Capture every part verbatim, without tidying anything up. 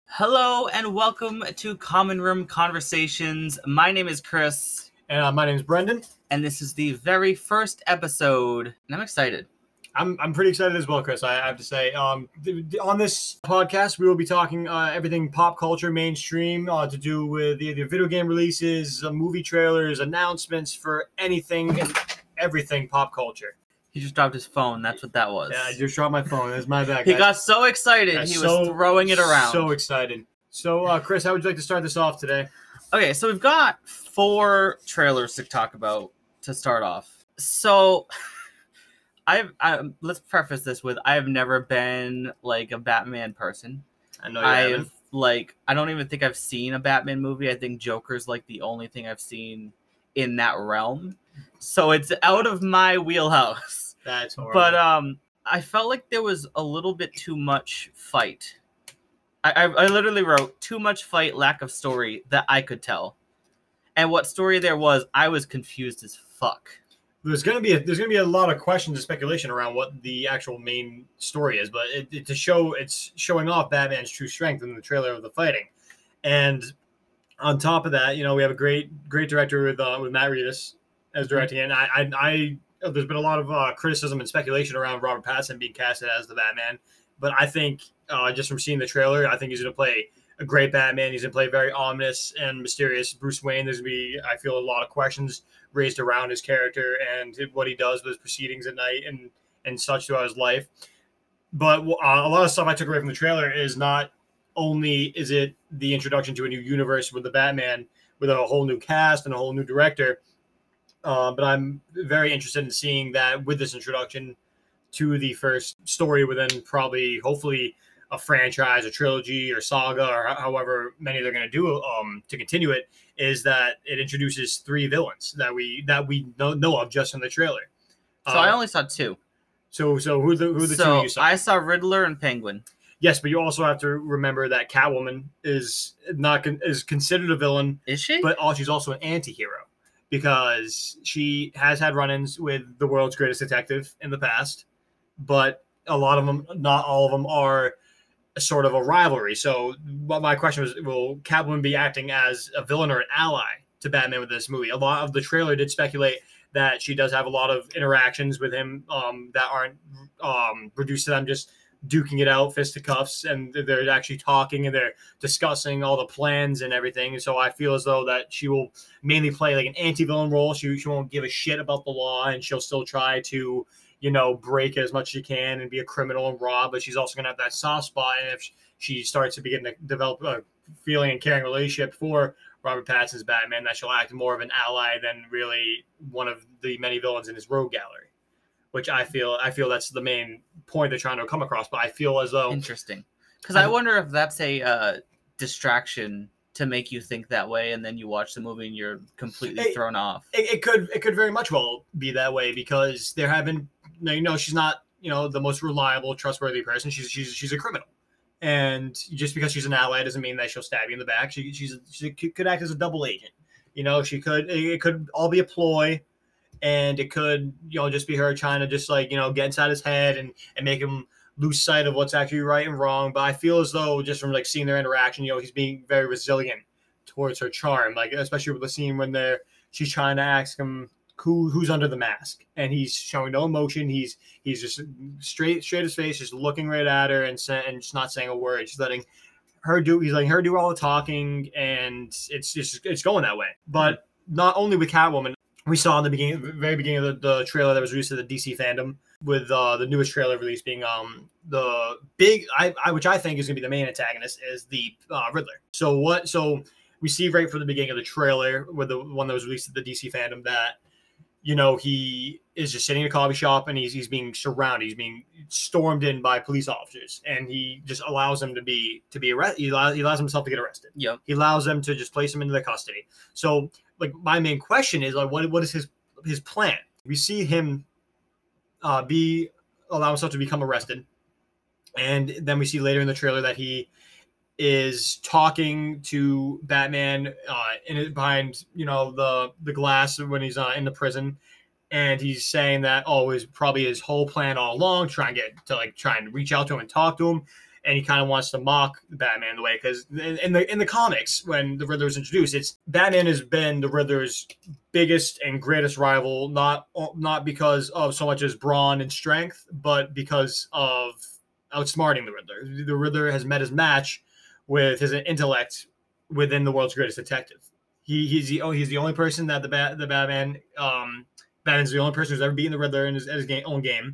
Hello and welcome to Common Room Conversations. My name is Chris. And uh, my name is Brendan. And this is the very first episode. And I'm excited. I'm I'm pretty excited as well, Chris. I have to say, um, th- th- on this podcast, we will be talking uh, everything pop culture, mainstream, uh, to do with either video game releases, uh, movie trailers, announcements for anything and everything pop culture. He just dropped his phone. That's what that was. Yeah, I just dropped my phone. That's my bad. He got so excited. Guys, he was so, throwing it around. So excited. So, uh, Chris, how would you like to start this off today? Okay, so we've got four trailers to talk about to start off. So, I've I, let's preface this with I've never been like a Batman person. I know you I've haven't. like I don't even think I've seen a Batman movie. I think Joker's like the only thing I've seen in that realm. So it's out of my wheelhouse. That's horrible. But um, I felt like there was a little bit too much fight. I, I I literally wrote too much fight, lack of story that I could tell. And what story there was, I was confused as fuck. There's gonna be a, there's gonna be a lot of questions and speculation around what the actual main story is, but it, it, to show it's showing off Batman's true strength in the trailer of the fighting, and on top of that, you know, we have a great great director with uh, with Matt Reeves as directing it. And I I, I there's been a lot of uh, criticism and speculation around Robert Pattinson being casted as the Batman, but I think uh, just from seeing the trailer, I think he's gonna play a great Batman. He's gonna play very ominous and mysterious Bruce Wayne. There's gonna be, I feel, a lot of questions raised around his character and what he does with his proceedings at night and and such throughout his life. But uh, a lot of stuff I took away from the trailer is not only is it the introduction to a new universe with the Batman, with a whole new cast and a whole new director, uh, but I'm very interested in seeing that with this introduction to the first story within probably, hopefully, a franchise, a trilogy, or saga, or however many they're going to do um, to continue it, is that it introduces three villains that we that we know, know of just from the trailer. So uh, I only saw two. So so who are the who are the so two you saw? I saw Riddler and Penguin. Yes, but you also have to remember that Catwoman is not is considered a villain. Is she? But all, she's also an anti-hero because she has had run-ins with the world's greatest detective in the past, but a lot of them, not all of them, are a sort of a rivalry. So my question was, will Catwoman be acting as a villain or an ally to Batman with this movie? A lot of the trailer did speculate that she does have a lot of interactions with him um, that aren't um, reduced to them just duking it out, fisticuffs, and they're actually talking and they're discussing all the plans and everything. And so I feel as though that she will mainly play like an anti-villain role. She, she won't give a shit about the law, and she'll still try to, you know, break as much as she can and be a criminal and rob, but she's also going to have that soft spot. And if she starts to begin to develop a feeling and caring relationship for Robert Pattinson's Batman, that she'll act more of an ally than really one of the many villains in his rogue gallery, which I feel, I feel that's the main point they're trying to come across. But I feel as though interesting, because I wonder if that's a uh, distraction to make you think that way, and then you watch the movie and you're completely it, thrown off. It, it could, it could very much well be that way because there have been, you know, she's not, you know, the most reliable, trustworthy person. She's she's she's a criminal, and just because she's an ally doesn't mean that she'll stab you in the back. She she's she could act as a double agent. You know, she could it could all be a ploy, and it could, you know, just be her trying to just like, you know, get inside his head and and make him lose sight of what's actually right and wrong. But I feel as though just from like seeing their interaction, you know, he's being very resilient towards her charm, like especially with the scene when they're she's trying to ask him who who's under the mask, and he's showing no emotion. He's he's just straight straight his face, just looking right at her and say, and just not saying a word. Just letting her do. He's letting her do all the talking, and it's just it's going that way. But not only with Catwoman, we saw in the beginning, very beginning of the, the trailer that was released to the D C fandom, with uh, the newest trailer release being um the big, I, I which I think is going to be the main antagonist, is the uh, Riddler. So what? So we see right from the beginning of the trailer with the one that was released to the D C fandom that, you know, he is just sitting in a coffee shop and he's he's being surrounded, he's being stormed in by police officers, and he just allows them to be to be arrested. He allows, he allows himself to get arrested. Yep. He allows them to just place him into their custody. So, like, my main question is like, what what is his his plan? We see him uh, be allow himself to become arrested, and then we see later in the trailer that he is talking to Batman uh, in behind, you know, the the glass when he's uh, in the prison, and he's saying that oh, it was probably his whole plan all along, try and get to like try and reach out to him and talk to him, and he kind of wants to mock Batman the way because in, in the in the comics when the Riddler was introduced, it's Batman has been the Riddler's biggest and greatest rival, not not because of so much as brawn and strength, but because of outsmarting the Riddler. The Riddler has met his match with his intellect within the world's greatest detective. He he's the oh, he's the only person that the bat the Batman um Batman's the only person who's ever beaten the Riddler in his, in his game, own game.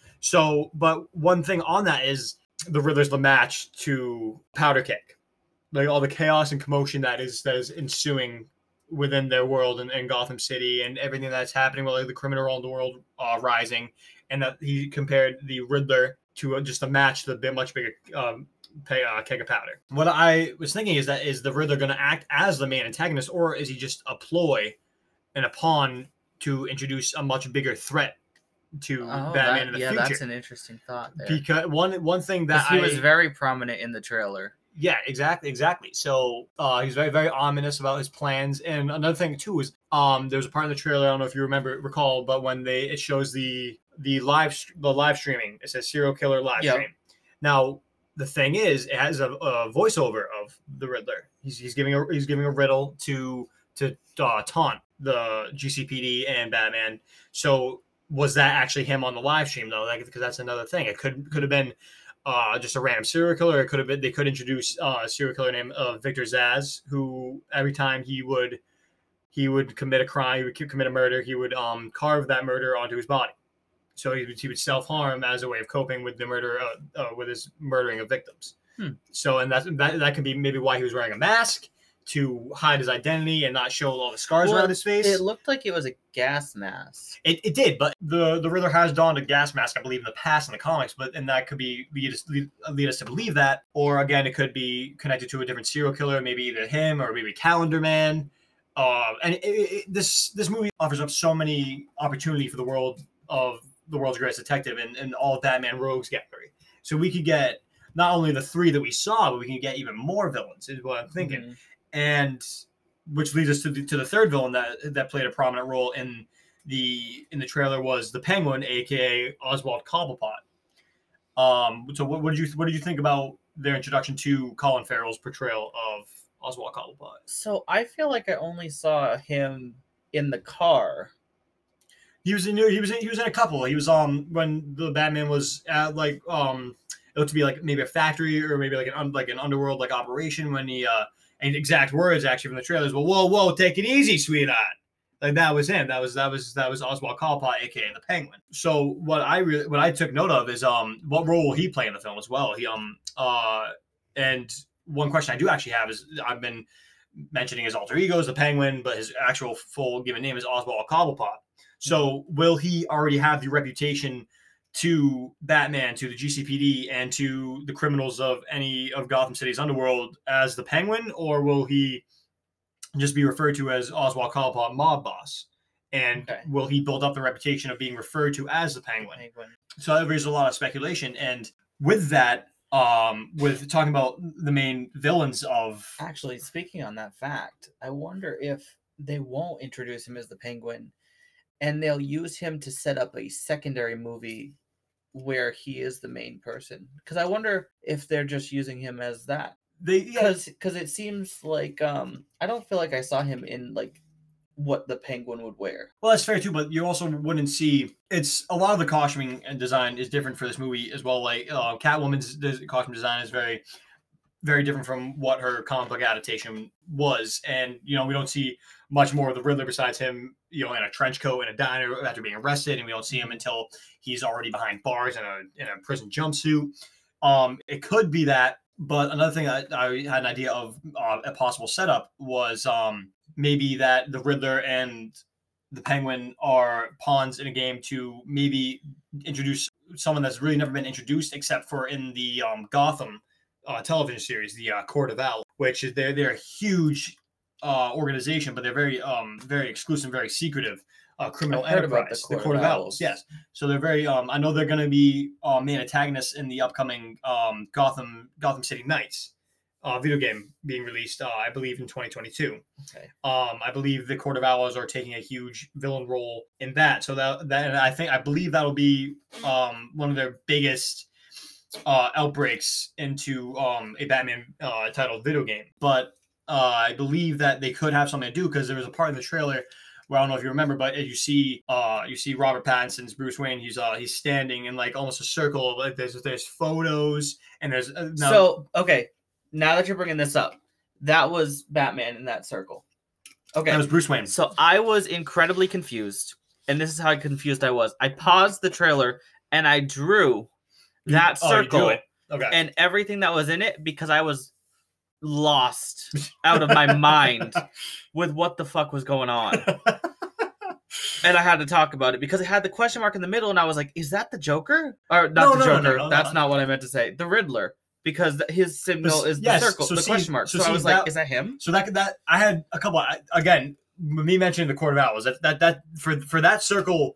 So, but one thing on that is the Riddler's the match to Powder Keg, like all the chaos and commotion that is that is ensuing within their world and, and Gotham City and everything that's happening with like, the criminal underworld uh, rising, and that he compared the Riddler to uh, just a match to a much bigger um, pay, uh, keg of powder. What I was thinking is that is the Riddler going to act as the main antagonist, or is he just a ploy and a pawn to introduce a much bigger threat to oh, Batman that, in the yeah, future? Yeah, that's an interesting thought there. Because one one thing that he I, was very prominent in the trailer. Yeah, exactly, exactly. So uh, he's very, very ominous about his plans. And another thing too is um, there's a part in the trailer, I don't know if you remember, recall, but when they it shows the the live the live streaming, it says serial killer live yep. stream. Now the thing is, it has a, a voiceover of the Riddler. He's he's giving a he's giving a riddle to to uh, taunt the G C P D and Batman. So was that actually him on the live stream though? Like, because that's another thing. It could could have been uh, just a random serial killer. It could have been they could introduce uh, a serial killer named uh, Victor Zsasz, who every time he would he would commit a crime, he would commit a murder, he would um, carve that murder onto his body. So he would, he would self harm as a way of coping with the murder uh, uh, with his murdering of victims. Hmm. So and that's, that that could be maybe why he was wearing a mask, to hide his identity and not show all the scars well, around his face. It looked like it was a gas mask. It, it did, but the, the Riddler has donned a gas mask, I believe, in the past in the comics, but and that could be lead us, lead, lead us to believe that. Or again, it could be connected to a different serial killer, maybe either him or maybe Calendar Man. Uh, and it, it, this this movie offers up so many opportunity for the world of the world's greatest detective and, and all of Batman Rogues gallery. So we could get not only the three that we saw, but we can get even more villains, is what I'm thinking. Mm-hmm. And which leads us to the, to the third villain that that played a prominent role in the in the trailer was the Penguin, aka Oswald Cobblepot. Um, so what, what did you what did you think about their introduction to Colin Farrell's portrayal of Oswald Cobblepot? So I feel like I only saw him in the car. He was in he was in, he was in a couple. He was um when the Batman was at like um it looked to be like maybe a factory or maybe like an like an underworld like operation when he uh. And exact words actually from the trailers, well, whoa, whoa, take it easy, sweetheart. Like that was him. That was that was that was Oswald Cobblepot, aka the Penguin. So what I really what I took note of is um what role will he play in the film as well? He um uh and one question I do actually have is I've been mentioning his alter ego is the Penguin, but his actual full given name is Oswald Cobblepot. So will he already have the reputation to Batman, to the G C P D, and to the criminals of any of Gotham City's underworld as the Penguin, or will he just be referred to as Oswald Cobblepot, mob boss? And okay. will he build up the reputation of being referred to as the Penguin? Penguin. So there's a lot of speculation, and with that, um, with talking about the main villains of actually speaking on that fact, I wonder if they won't introduce him as the Penguin, and they'll use him to set up a secondary movie where he is the main person. Because I wonder if they're just using him as that. They because yeah. because it seems like um I don't feel like I saw him in like what the Penguin would wear. Well, that's fair too, but you also wouldn't see it's a lot of the costuming and design is different for this movie as well. Like uh, Catwoman's costume design is very very different from what her comic book adaptation was, and you know we don't see much more of the Riddler besides him, you know, in a trench coat in a diner after being arrested, and we don't see him until he's already behind bars in a in a prison jumpsuit. Um, it could be that, but another thing I, I had an idea of uh, a possible setup was um, maybe that the Riddler and the Penguin are pawns in a game to maybe introduce someone that's really never been introduced except for in the um, Gotham uh, television series, the uh, Court of Owls, which is they're they're a huge uh, organization, but they're very um very exclusive, very secretive uh, criminal I've heard enterprise. about the Court, the Court of, of Owls. Owls, yes. So they're very um. I know they're going to be uh, main antagonists in the upcoming um Gotham Gotham City Knights uh, video game being released, uh, I believe, in twenty twenty-two. Okay. Um, I believe the Court of Owls are taking a huge villain role in that. So that that and I think I believe that'll be um one of their biggest uh, outbreaks into um, a Batman uh, titled video game. But uh, I believe that they could have something to do because there was a part in the trailer where I don't know if you remember, but you see uh, you see Robert Pattinson's Bruce Wayne. He's uh, he's standing in like almost a circle. Like there's there's photos and there's uh, now, so okay. Now that you're bringing this up, that was Batman in that circle. Okay, that was Bruce Wayne. So I was incredibly confused, and this is how confused I was. I paused the trailer and I drew that Oh, you drew circle it. Okay. and everything that was in it because I was lost out of my mind with what the fuck was going on. And I had to talk about it because it had the question mark in the middle, and I was like, "Is that the Joker?" Or not No, the no, no, Joker? no, no, That's no. not what I meant to say. The Riddler, because th- his signal But- is the yes, circle, so the see- question mark. so So, I see, was like, that- "Is that him?" So that that I had a couple I, again. Me mentioning the Court of Owls. That that that for for that circle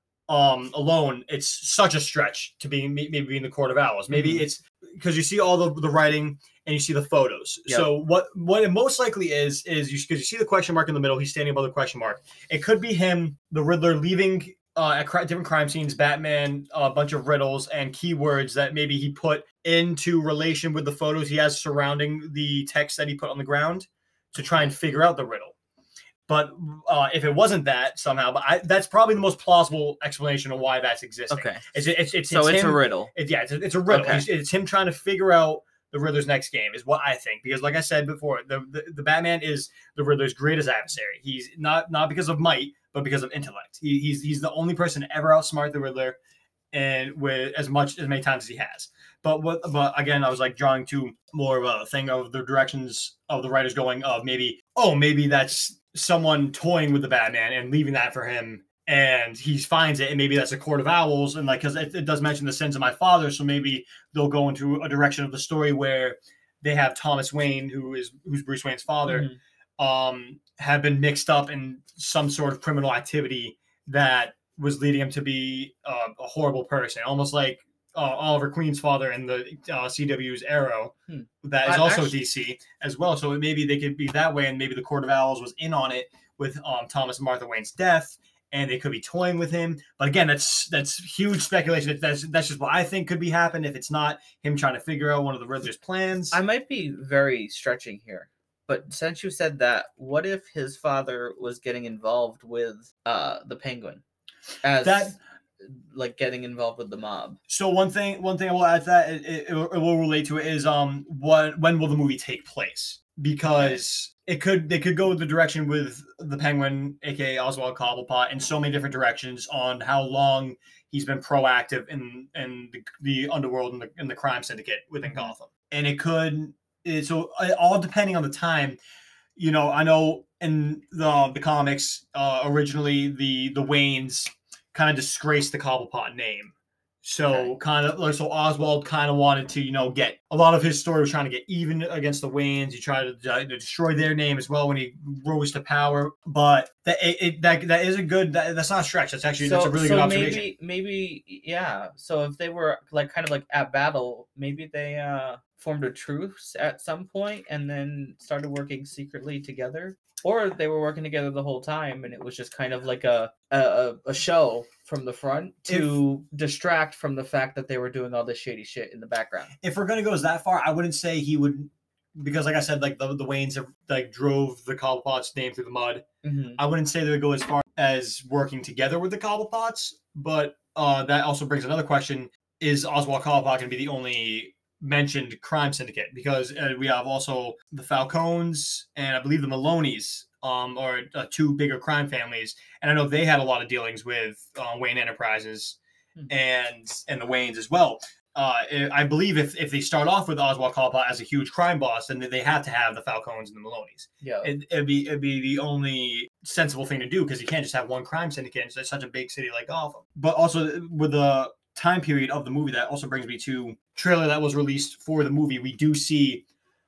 um alone, it's such a stretch to be maybe being the Court of Owls. Maybe Mhm. it's because you see all the the writing and you see the photos. Yep. So what what it most likely is is you because you see the question mark in the middle. He's standing above the question mark. It could be him, the Riddler, leaving uh, at cri- different crime scenes. Batman, a bunch of riddles and keywords that maybe he put into relation with the photos he has surrounding the text that he put on the ground to try and figure out the riddle. But uh, if it wasn't that somehow, but I, that's probably the most plausible explanation of why that's existing. Okay, It's it's it's, so it's him, a riddle. it, yeah, it's a, it's a riddle. Okay. It's, it's him trying to figure out the Riddler's next game is what I think. Because like I said before, the, the the Batman is the Riddler's greatest adversary. He's not not because of might, but because of intellect. He, he's he's the only person to ever outsmart the Riddler, and with as much as many times as he has. But what? But again, I was like drawing to more of a thing of the directions of the writers going of maybe oh maybe that's someone toying with the Batman and leaving that for him. And he finds it, and maybe that's a Court of Owls, and like because it, it does mention the sins of my father, so maybe they'll go into a direction of the story where they have Thomas Wayne, who is who's Bruce Wayne's father, Mhm. um, have been mixed up in some sort of criminal activity that was leading him to be uh, a horrible person, almost like uh, Oliver Queen's father in the uh, C W's Arrow, Hmm. that is I- also actually- D C as well. So maybe they could be that way, and maybe the Court of Owls was in on it with um, Thomas and Martha Wayne's death. And they could be toying with him, but again, that's that's huge speculation. That's that's just what I think could be happening. If it's not him trying to figure out one of the Riddler's plans, I might be very stretching here, but since you said that, what if his father was getting involved with uh the Penguin, as That- like getting involved with the mob? so one thing one thing I will add to that, it, it, it will relate to it is um what when will the movie take place? Because it could they could go the direction with the Penguin, aka Oswald Cobblepot, in so many different directions on how long he's been proactive in in the, the underworld and the in the crime syndicate within Mhm. Gotham. And it could it, so uh, all depending on the time. You know, I know in the the comics uh, originally the the Waynes kind of disgraced the Cobblepot name. So Okay. kind of like so Oswald kind of wanted to, you know, get a lot of his story was trying to get even against the Waynes. He tried to, uh, to destroy their name as well when he rose to power. But that it, it that that is a good that, that's not a stretch. That's actually that's a really good observation. maybe maybe yeah. So if they were like kind of like at battle, maybe they uh formed a truce at some point and then started working secretly together. Or they were working together the whole time, and it was just kind of like a a, a show from the front to distract from the fact that they were doing all this shady shit in the background. If we're gonna go that far, I wouldn't say he would, because like I said, like the, the Waynes have like drove the Cobblepot's name through the mud. Mm-hmm. I wouldn't say they would go as far as working together with the Cobblepots, but uh, that also brings another question: is Oswald Cobblepot going to be the only mentioned crime syndicate? Because uh, we have also the Falcones and I believe the Maloneys, um, are uh, two bigger crime families, and I know they had a lot of dealings with uh, Wayne Enterprises Hmm. and and the Waynes as well. Uh, I believe if, if they start off with Oswald Cobblepot as a huge crime boss, then they have to have the Falcones and the Maloneys. Yeah. It, it'd be it'd be the only sensible thing to do because you can't just have one crime syndicate in such a big city like Gotham. But also with the time period of the movie, that also brings me to trailer that was released for the movie. We do see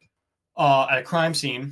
uh, at a crime scene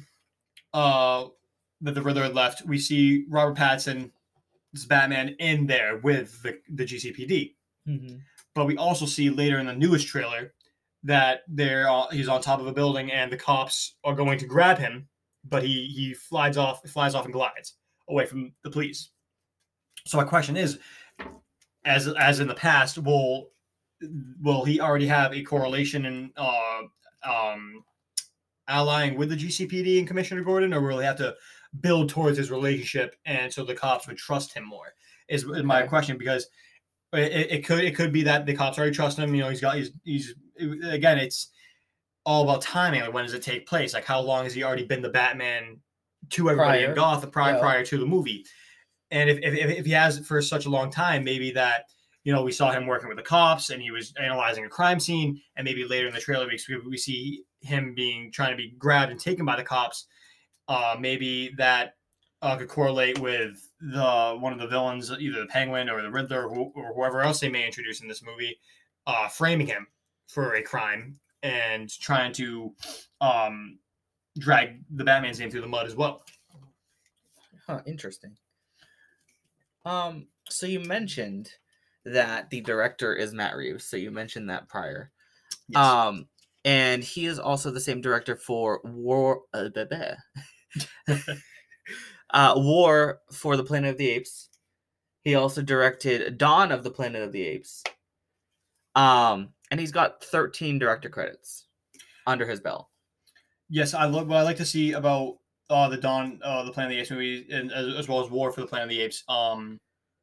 uh, that the Riddler had left. We see Robert Pattinson, this Batman, in there with the the G C P D. Mm-hmm. But we also see later in the newest trailer that they're uh, he's on top of a building and the cops are going to grab him, but he he flies off flies off and glides away from the police. So my question is, as as in the past, will will he already have a correlation in uh, um, allying with the G C P D and Commissioner Gordon, or will he have to build towards his relationship, and so the cops would trust him more? Is, is my Okay. question, because it, it could it could be that the cops already trust him. You know, he's got he's he's again, it's all about timing. Like, when does it take place? Like, how long has he already been the Batman to everybody Prior. in Gotham prior Yeah. prior to the movie? And if, if if he has it for such a long time, maybe that, you know, we saw him working with the cops and he was analyzing a crime scene, and maybe later in the trailer we, we see him being trying to be grabbed and taken by the cops. Uh, maybe that uh, could correlate with the one of the villains, either the Penguin or the Riddler, or, who, or whoever else they may introduce in this movie, uh, framing him for a crime and trying to um, drag the Batman's name through the mud as well. Huh, interesting. Um, so you mentioned that the director is Matt Reeves. So you mentioned that prior. Yes. Um, and he is also the same director for War. Uh, blah, blah. uh, War for the Planet of the Apes. He also directed Dawn of the Planet of the Apes. Um, and he's got thirteen director credits under his belt. Yes, I love what I like to see about uh, the Dawn, uh, the Planet of the Apes movie, and as, as well as War for the Planet of the Apes. Um,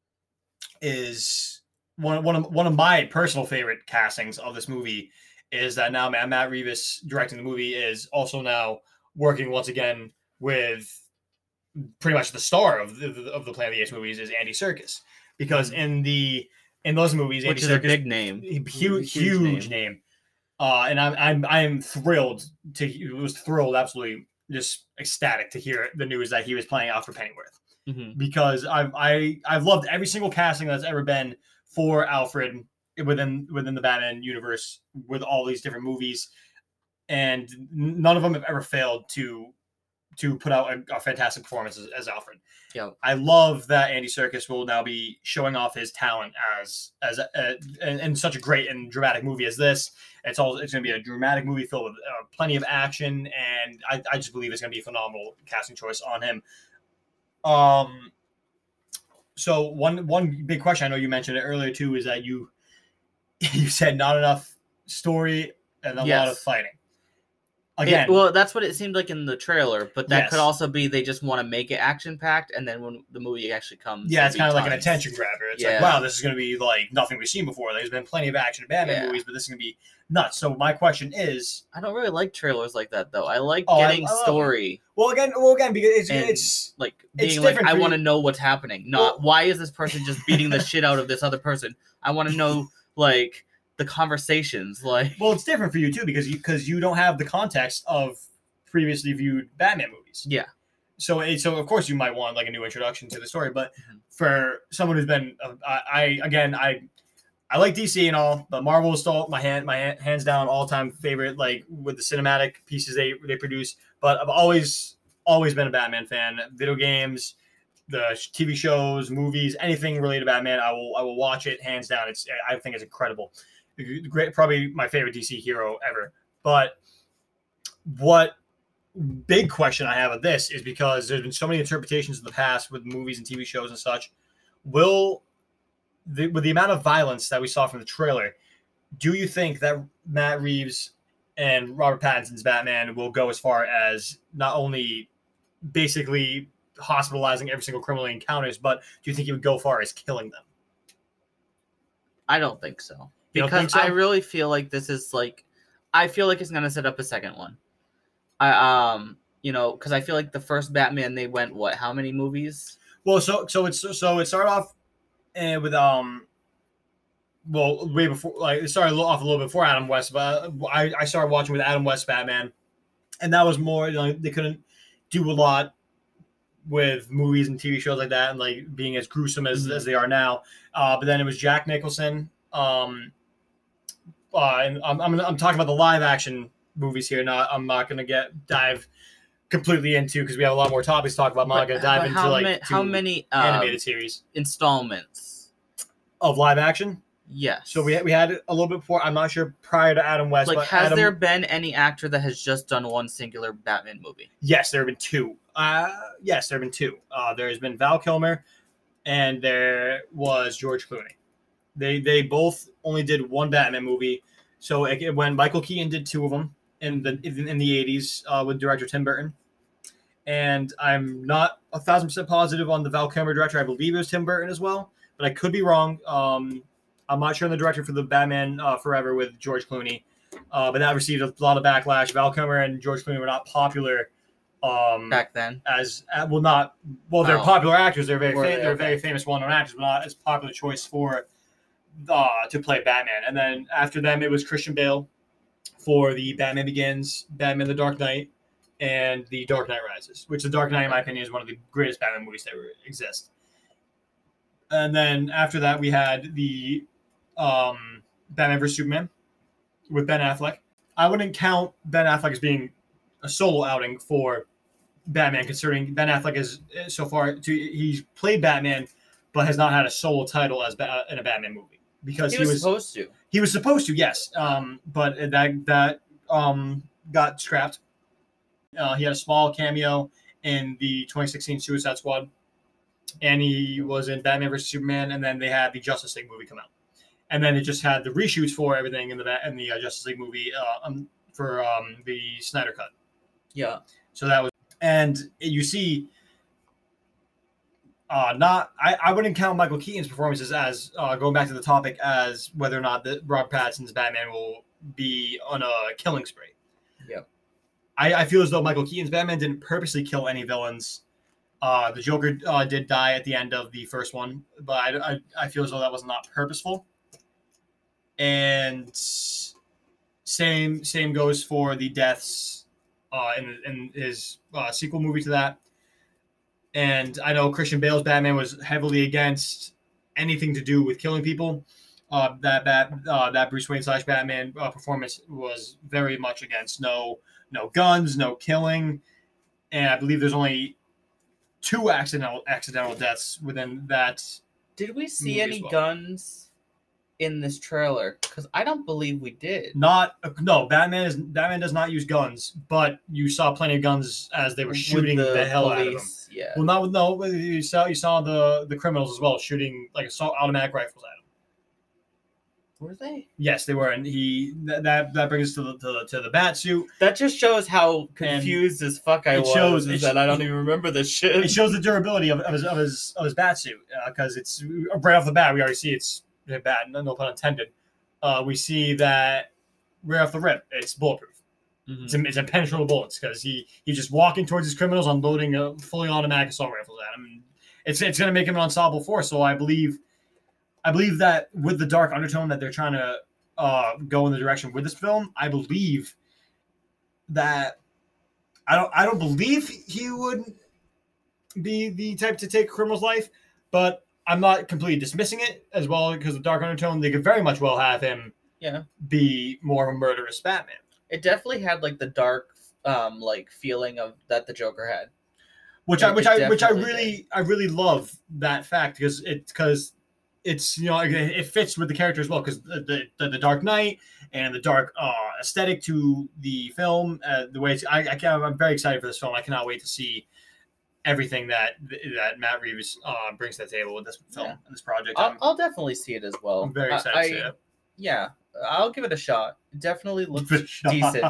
is one one of one of my personal favorite castings of this movie is that now Matt, Matt Reeves directing the movie is also now working once again with pretty much the star of the, of the Planet of the Apes movies is Andy Serkis, because mm-hmm. in the in those movies, which Andy is Serkis, a big name, huge huge, huge name. name. Uh, and I'm I'm I'm thrilled to was thrilled absolutely just ecstatic to hear the news that he was playing Alfred Pennyworth, mm-hmm. because I've I I've loved every single casting that's ever been for Alfred within within the Batman universe with all these different movies, and none of them have ever failed to to put out a, a fantastic performance as, as Alfred. Yeah, I love that Andy Serkis will now be showing off his talent as as a, in, in such a great and dramatic movie as this. It's all it's going to be a dramatic movie filled with uh, plenty of action, and I, I just believe it's going to be a phenomenal casting choice on him. Um. So one one big question, I know you mentioned it earlier too, is that you you said not enough story and a yes. lot of fighting. Again, it, well, that's what it seemed like in the trailer, but that yes. could also be they just want to make it action packed, and then when the movie actually comes, yeah, it's kind of like an attention grabber. It's yeah. like, wow, this is going to be like nothing we've seen before. There's been plenty of action in Batman yeah. movies, but this is going to be nuts. So my question is, I don't really like trailers like that though. I like oh, getting I, I story. Well, again, well, again, because it's and, it's like being it's like I for want to you. know what's happening. Not well, why is this person just beating the shit out of this other person. I want to know like the conversations. Like, well, it's different for you too because you because you don't have the context of previously viewed Batman movies. Yeah. So, so of course you might want like a new introduction to the story, but mm-hmm. for someone who's been, uh, I, I again, I, I like D C and all, but Marvel is still my hand, my hands down all time favorite. Like with the cinematic pieces they they produce, but I've always always been a Batman fan. Video games, the T V shows, movies, anything related to Batman, I will I will watch it hands down. It's I think it's incredible, great, probably my favorite D C hero ever. But what big question I have of this is because there's been so many interpretations in the past with movies and T V shows and such. Will the, with the amount of violence that we saw from the trailer, do you think that Matt Reeves and Robert Pattinson's Batman will go as far as not only basically hospitalizing every single criminal he encounters, but do you think he would go far as killing them? I don't think so. You don't because think so? I really feel like this is like, I feel like it's going to set up a second one. I um you know because I feel like the first Batman they went what how many movies? Well, so so it's so it started off uh, with um well way before like it started off a little bit before Adam West, but I I started watching with Adam West Batman, and that was more you know they couldn't do a lot with movies and T V shows like that and like being as gruesome as, mm-hmm. as they are now. Uh, but then it was Jack Nicholson. Um, uh, and I'm I'm I'm talking about the live action movies here. Not I'm not going to get dive completely into because we have a lot more topics to talk about. I'm not going to dive into how like ma- how many um, animated series installments of live action. Yes. So we we had it a little bit before. I'm not sure prior to Adam West. Like, but has Adam, there been any actor that has just done one singular Batman movie? Yes, there have been two. Uh, yes, there have been two. Uh, there has been Val Kilmer, and there was George Clooney. They they both only did one Batman movie. So it, when Michael Keaton did two of them in the in the eighties uh, with director Tim Burton. And I'm not a thousand percent positive on the Val Kilmer director. I believe it was Tim Burton as well, but I could be wrong. Um, I'm not sure on the director for the Batman uh, Forever with George Clooney, uh, but that received a lot of backlash. Val Kilmer and George Clooney were not popular um, back then. As uh, well, not well. They're Oh. popular actors. They're very Were fa- they? they're Okay. very famous, well-known actors, but not as popular choice for uh, to play Batman. And then after them, it was Christian Bale for the Batman Begins, Batman: The Dark Knight, and The Dark Knight Rises, which The Dark Knight, in my opinion, is one of the greatest Batman movies that ever exist. And then after that, we had the um, Batman versus Superman with Ben Affleck. I wouldn't count Ben Affleck as being a solo outing for Batman, considering Ben Affleck is so far to, he's played Batman, but has not had a solo title as ba- in a Batman movie because He he was, was supposed to. he was supposed to, yes, um, but that that um, got scrapped. Uh, he had a small cameo in the twenty sixteen Suicide Squad, and he was in Batman versus Superman, and then they had the Justice League movie come out, and then it just had the reshoots for everything in the in the uh, Justice League movie uh, um, for um, the Snyder Cut. Yeah. So that was, and you see, uh, not I, I wouldn't count Michael Keaton's performances as uh, going back to the topic as whether or not the Robert Pattinson's Batman will be on a killing spree. Yep. I, I feel as though Michael Keaton's Batman didn't purposely kill any villains. Uh, the Joker uh, did die at the end of the first one, but I, I, I feel as though that was not purposeful. And same same goes for the deaths uh, in, in his uh, sequel movie to that. And I know Christian Bale's Batman was heavily against anything to do with killing people. Uh, that that uh, that Bruce Wayne slash Batman uh, performance was very much against no no guns, no killing, and I believe there's only two accidental accidental deaths within that. Did we see Movie as any well. guns in this trailer? Because I don't believe we did. Not no Batman is Batman does not use guns, but you saw plenty of guns as they were With shooting the, hell out of them. police, Yeah. Well, not with no, you saw you saw the the criminals as well shooting like assault automatic rifles at him. Were they? Yes, they were, and he that that, that brings us to the to the, to the bat suit. That just shows how confused as fuck I it was. shows- is it that I don't sh- even remember this shit. It shows the durability of, of his of his of his bat suit because uh, it's right off the bat we already see it's bad, no, no pun intended. Uh, we see that right off the rip it's bulletproof. Mhm. It's, it's impenetrable bullets because he he's just walking towards his criminals, unloading a fully automatic assault rifles at him. And it's it's going to make him an unstoppable force. So I believe, I believe that with the dark undertone that they're trying to uh, go in the direction with this film, I believe that I don't I don't believe he would be the type to take a criminal's life, but I'm not completely dismissing it as well because the dark undertone they could very much well have him Yeah. be more of a murderous Batman. It definitely had like the dark, um, like feeling of that the Joker had. Which It- I which it I which I definitely really I really love that fact because it because it's you know it, it fits with the character as well because the, the the Dark Knight and the dark uh, aesthetic to the film uh, the way it's, I I can, I'm very excited for this film. I cannot wait to see everything that that Matt Reeves uh, brings to the table with this film Yeah. and this project. I'll, I'm, I'll definitely see it as well. I'm very I- excited I, to see it. Yeah, I'll give it a shot. It definitely looks For sure. decent.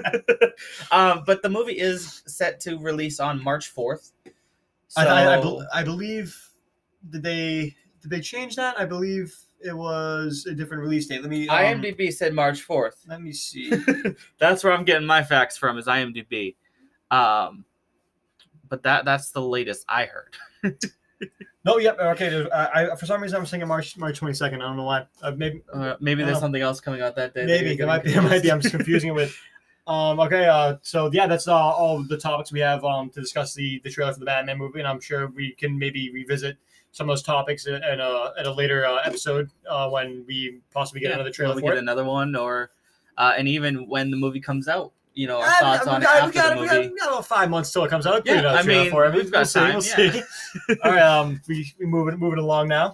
um, but the movie is set to release on March fourth. So I, I, I, bel I believe did they did they change that? I believe it was a different release date. Let me um, IMDb said March fourth. let me see. That's where I'm getting my facts from is IMDb. Um, but that that's the latest I heard. No, yep, okay. there's- I, I for some reason I was thinking March March twenty second. I don't know why. Uh, maybe Uh, maybe there's Oh. something else coming out that day. that maybe you're it might be. It getting might be. I'm just confused. confusing it with. Um. Okay. Uh. So yeah, that's uh, all the topics we have um to discuss the the trailer for the Batman movie, and I'm sure we can maybe revisit some of those topics in, in a at a later uh, episode uh, when we possibly get Yeah, another trailer we for get it. another one, or uh, and even when the movie comes out, you know, our Uh, thoughts we on it got, we after got, the we got, movie. we got about five months till it comes out. Yeah, Put another I trailer mean, for it. we've got we'll see, time, we'll yeah. see. All right. Um. We we moving moving along now.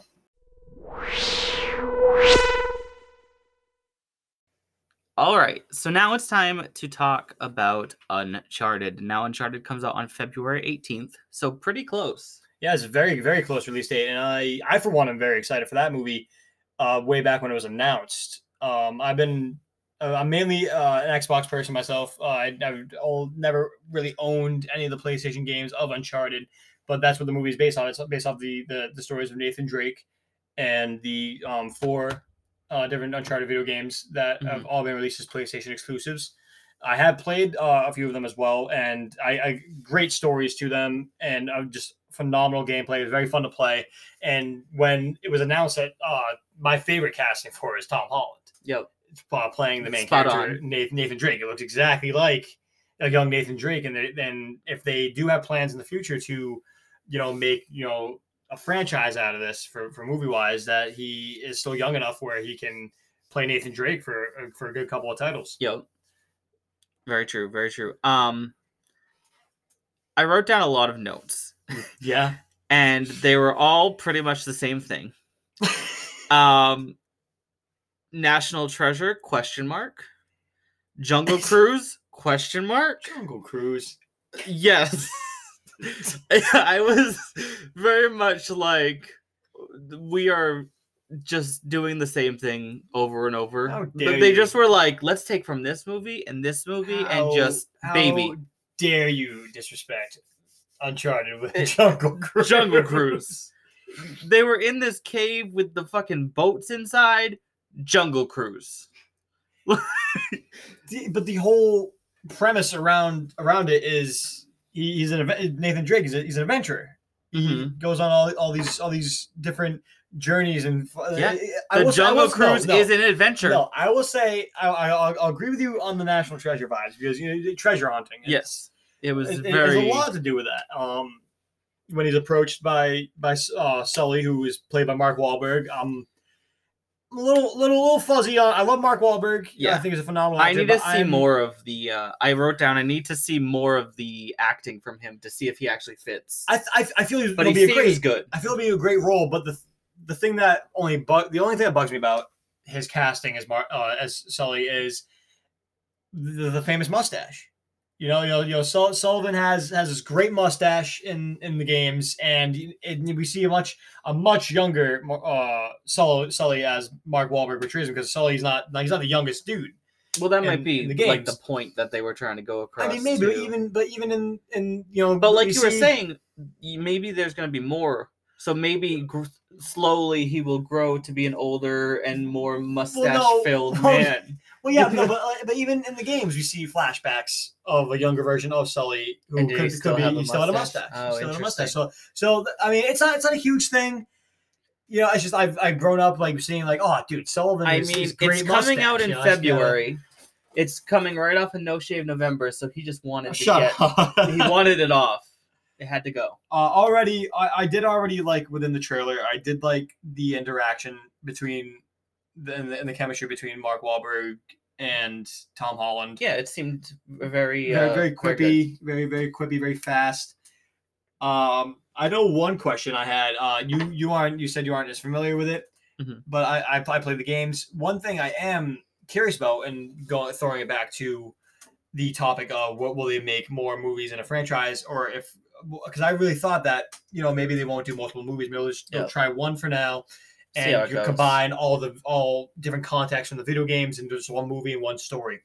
All right, so now it's time to talk about Uncharted. Now, Uncharted comes out on February eighteenth, so pretty close. Yeah, it's a very, very close release date, and I, I for one, am very excited for that movie. uh, way back when it was announced. Um, I've been uh, I'm mainly uh, an Xbox person myself. Uh, I, I've all, never really owned any of the PlayStation games of Uncharted, but that's what the movie is based on. It's based off the the, the stories of Nathan Drake and the um, four uh, different Uncharted video games that mm-hmm. have all been released as PlayStation exclusives. I have played uh, a few of them as well, and I, I great stories to them, and uh, just phenomenal gameplay. It was very fun to play. And when it was announced that uh, my favorite casting for it is Tom Holland, yep, uh, playing the main Spot character on. Nathan, Nathan Drake, it looks exactly like a young Nathan Drake. And then if they do have plans in the future to, you know, make you know a franchise out of this for for movie wise, that he is still young enough where he can play Nathan Drake for for a good couple of titles. Yep. Very true, very true. Um, I wrote down a lot of notes. Yeah. And they were all pretty much the same thing. um, National Treasure, question mark. Jungle Cruise, question mark. Jungle Cruise. Yes. I was very much like, we are just doing the same thing over and over. How But dare they you. just were like, let's take from this movie and this movie How, and just how baby. dare you disrespect Uncharted with Jungle Cruise? Jungle Cruise. They were in this cave with the fucking boats inside. Jungle Cruise. the, but the whole premise around around it is he, he's an Nathan Drake. He's, a, he's an adventurer. He Mm-hmm. goes on all all these all these different journeys and yeah. I the will, Jungle I will, Cruise no, no, is an adventure. No, I will say I, I, I'll, I'll agree with you on the National Treasure vibes because you know treasure hunting. Yes, it was it, very. It has a lot to do with that. Um, when he's approached by by uh, Sully, who is played by Mark Wahlberg, um, a little little little fuzzy on. I love Mark Wahlberg. Yeah, I think he's a phenomenal actor. I need to see I'm, more of the. Uh, I wrote down. I need to see more of the acting from him to see if he actually fits. I I, I feel he's but he be a seems great, good. I feel it'll be a great role, but the the thing that only bug the only thing that bugs me about his casting as Mar, uh, as Sully is the, the famous mustache. You know, you know, you know. Sullivan has has this great mustache in, in the games, and, and we see a much a much younger uh, Sully, Sully as Mark Wahlberg portrays him because Sully's not he's not the youngest dude. Well, that in, might be the like the point that they were trying to go across. I mean, maybe, but to. even but even in in you know, but like you see, were saying, maybe there's going to be more. So maybe gr- slowly he will grow to be an older and more mustache-filled well, no. man. Well, yeah, no, but, uh, but even in the games, we see flashbacks of a younger version of Sully who and could, he could still be have a he still had a mustache. mustache. Oh, he still had a mustache. interesting. So, so I mean, it's not it's not a huge thing. You know, it's just I've I've grown up like seeing like, oh, dude, Sullivan. I Is, mean, is great it's coming mustache, out in you know, February. It's coming right off of No Shave November, so he just wanted oh, to shut get. up. He wanted it off. It had to go. Uh, already, I, I did already like within the trailer. I did like the interaction between the and the, and the chemistry between Mark Wahlberg and Tom Holland. Yeah, it seemed very, very, uh, very quippy, very, very quippy, very fast. Um, I know one question I had. Uh, you, you aren't. You said you aren't as familiar with it, mm-hmm. but I, I, I play the games. One thing I am curious about, and going throwing it back to the topic of what will they make more movies in a franchise, or if because I really thought that you know maybe they won't do multiple movies. Maybe they'll, just, they'll yeah. try one for now. See how it And goes. combine all the all different contexts from the video games into just one movie and one story.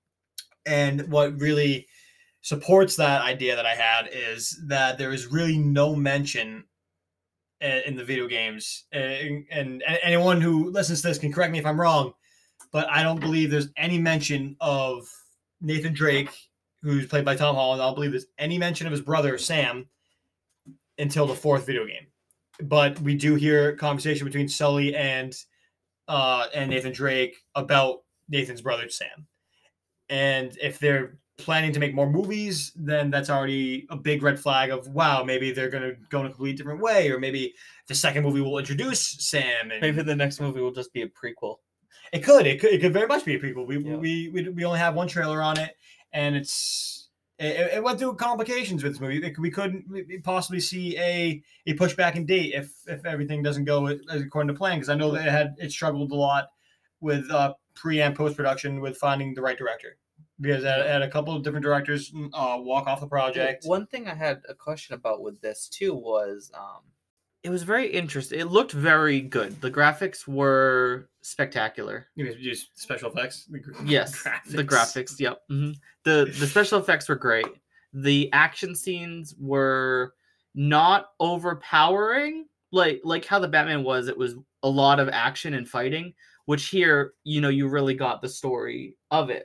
And what really supports that idea that I had is that there is really no mention in the video games. And, and anyone who listens to this can correct me if I'm wrong, but I don't believe there's any mention of Nathan Drake, who's played by Tom Holland. I don't believe there's any mention of his brother Sam until the fourth video game. But we do hear conversation between Sully and uh, and Nathan Drake about Nathan's brother Sam. And if they're planning to make more movies, then that's already a big red flag of, wow, maybe they're going to go in a completely different way. Or maybe the second movie will introduce Sam. And maybe the next movie will just be a prequel. It could. It could, it could very much be a prequel. We, yeah. we, we, we only have one trailer on it, and it's... It, it went through complications with this movie. We couldn't possibly see a a pushback in date if if everything doesn't go according to plan. Because I know that it had it struggled a lot with uh, pre and post production with finding the right director. Because it had a couple of different directors uh, walk off the project. One thing I had a question about with this too was, um, it was very interesting. It looked very good. The graphics were spectacular. You mean just special effects? The gr- Yes, the graphics. Yep. hmm The the special effects were great. The action scenes were not overpowering, like like how the Batman was. It was a lot of action and fighting, which here, you know, you really got the story of it.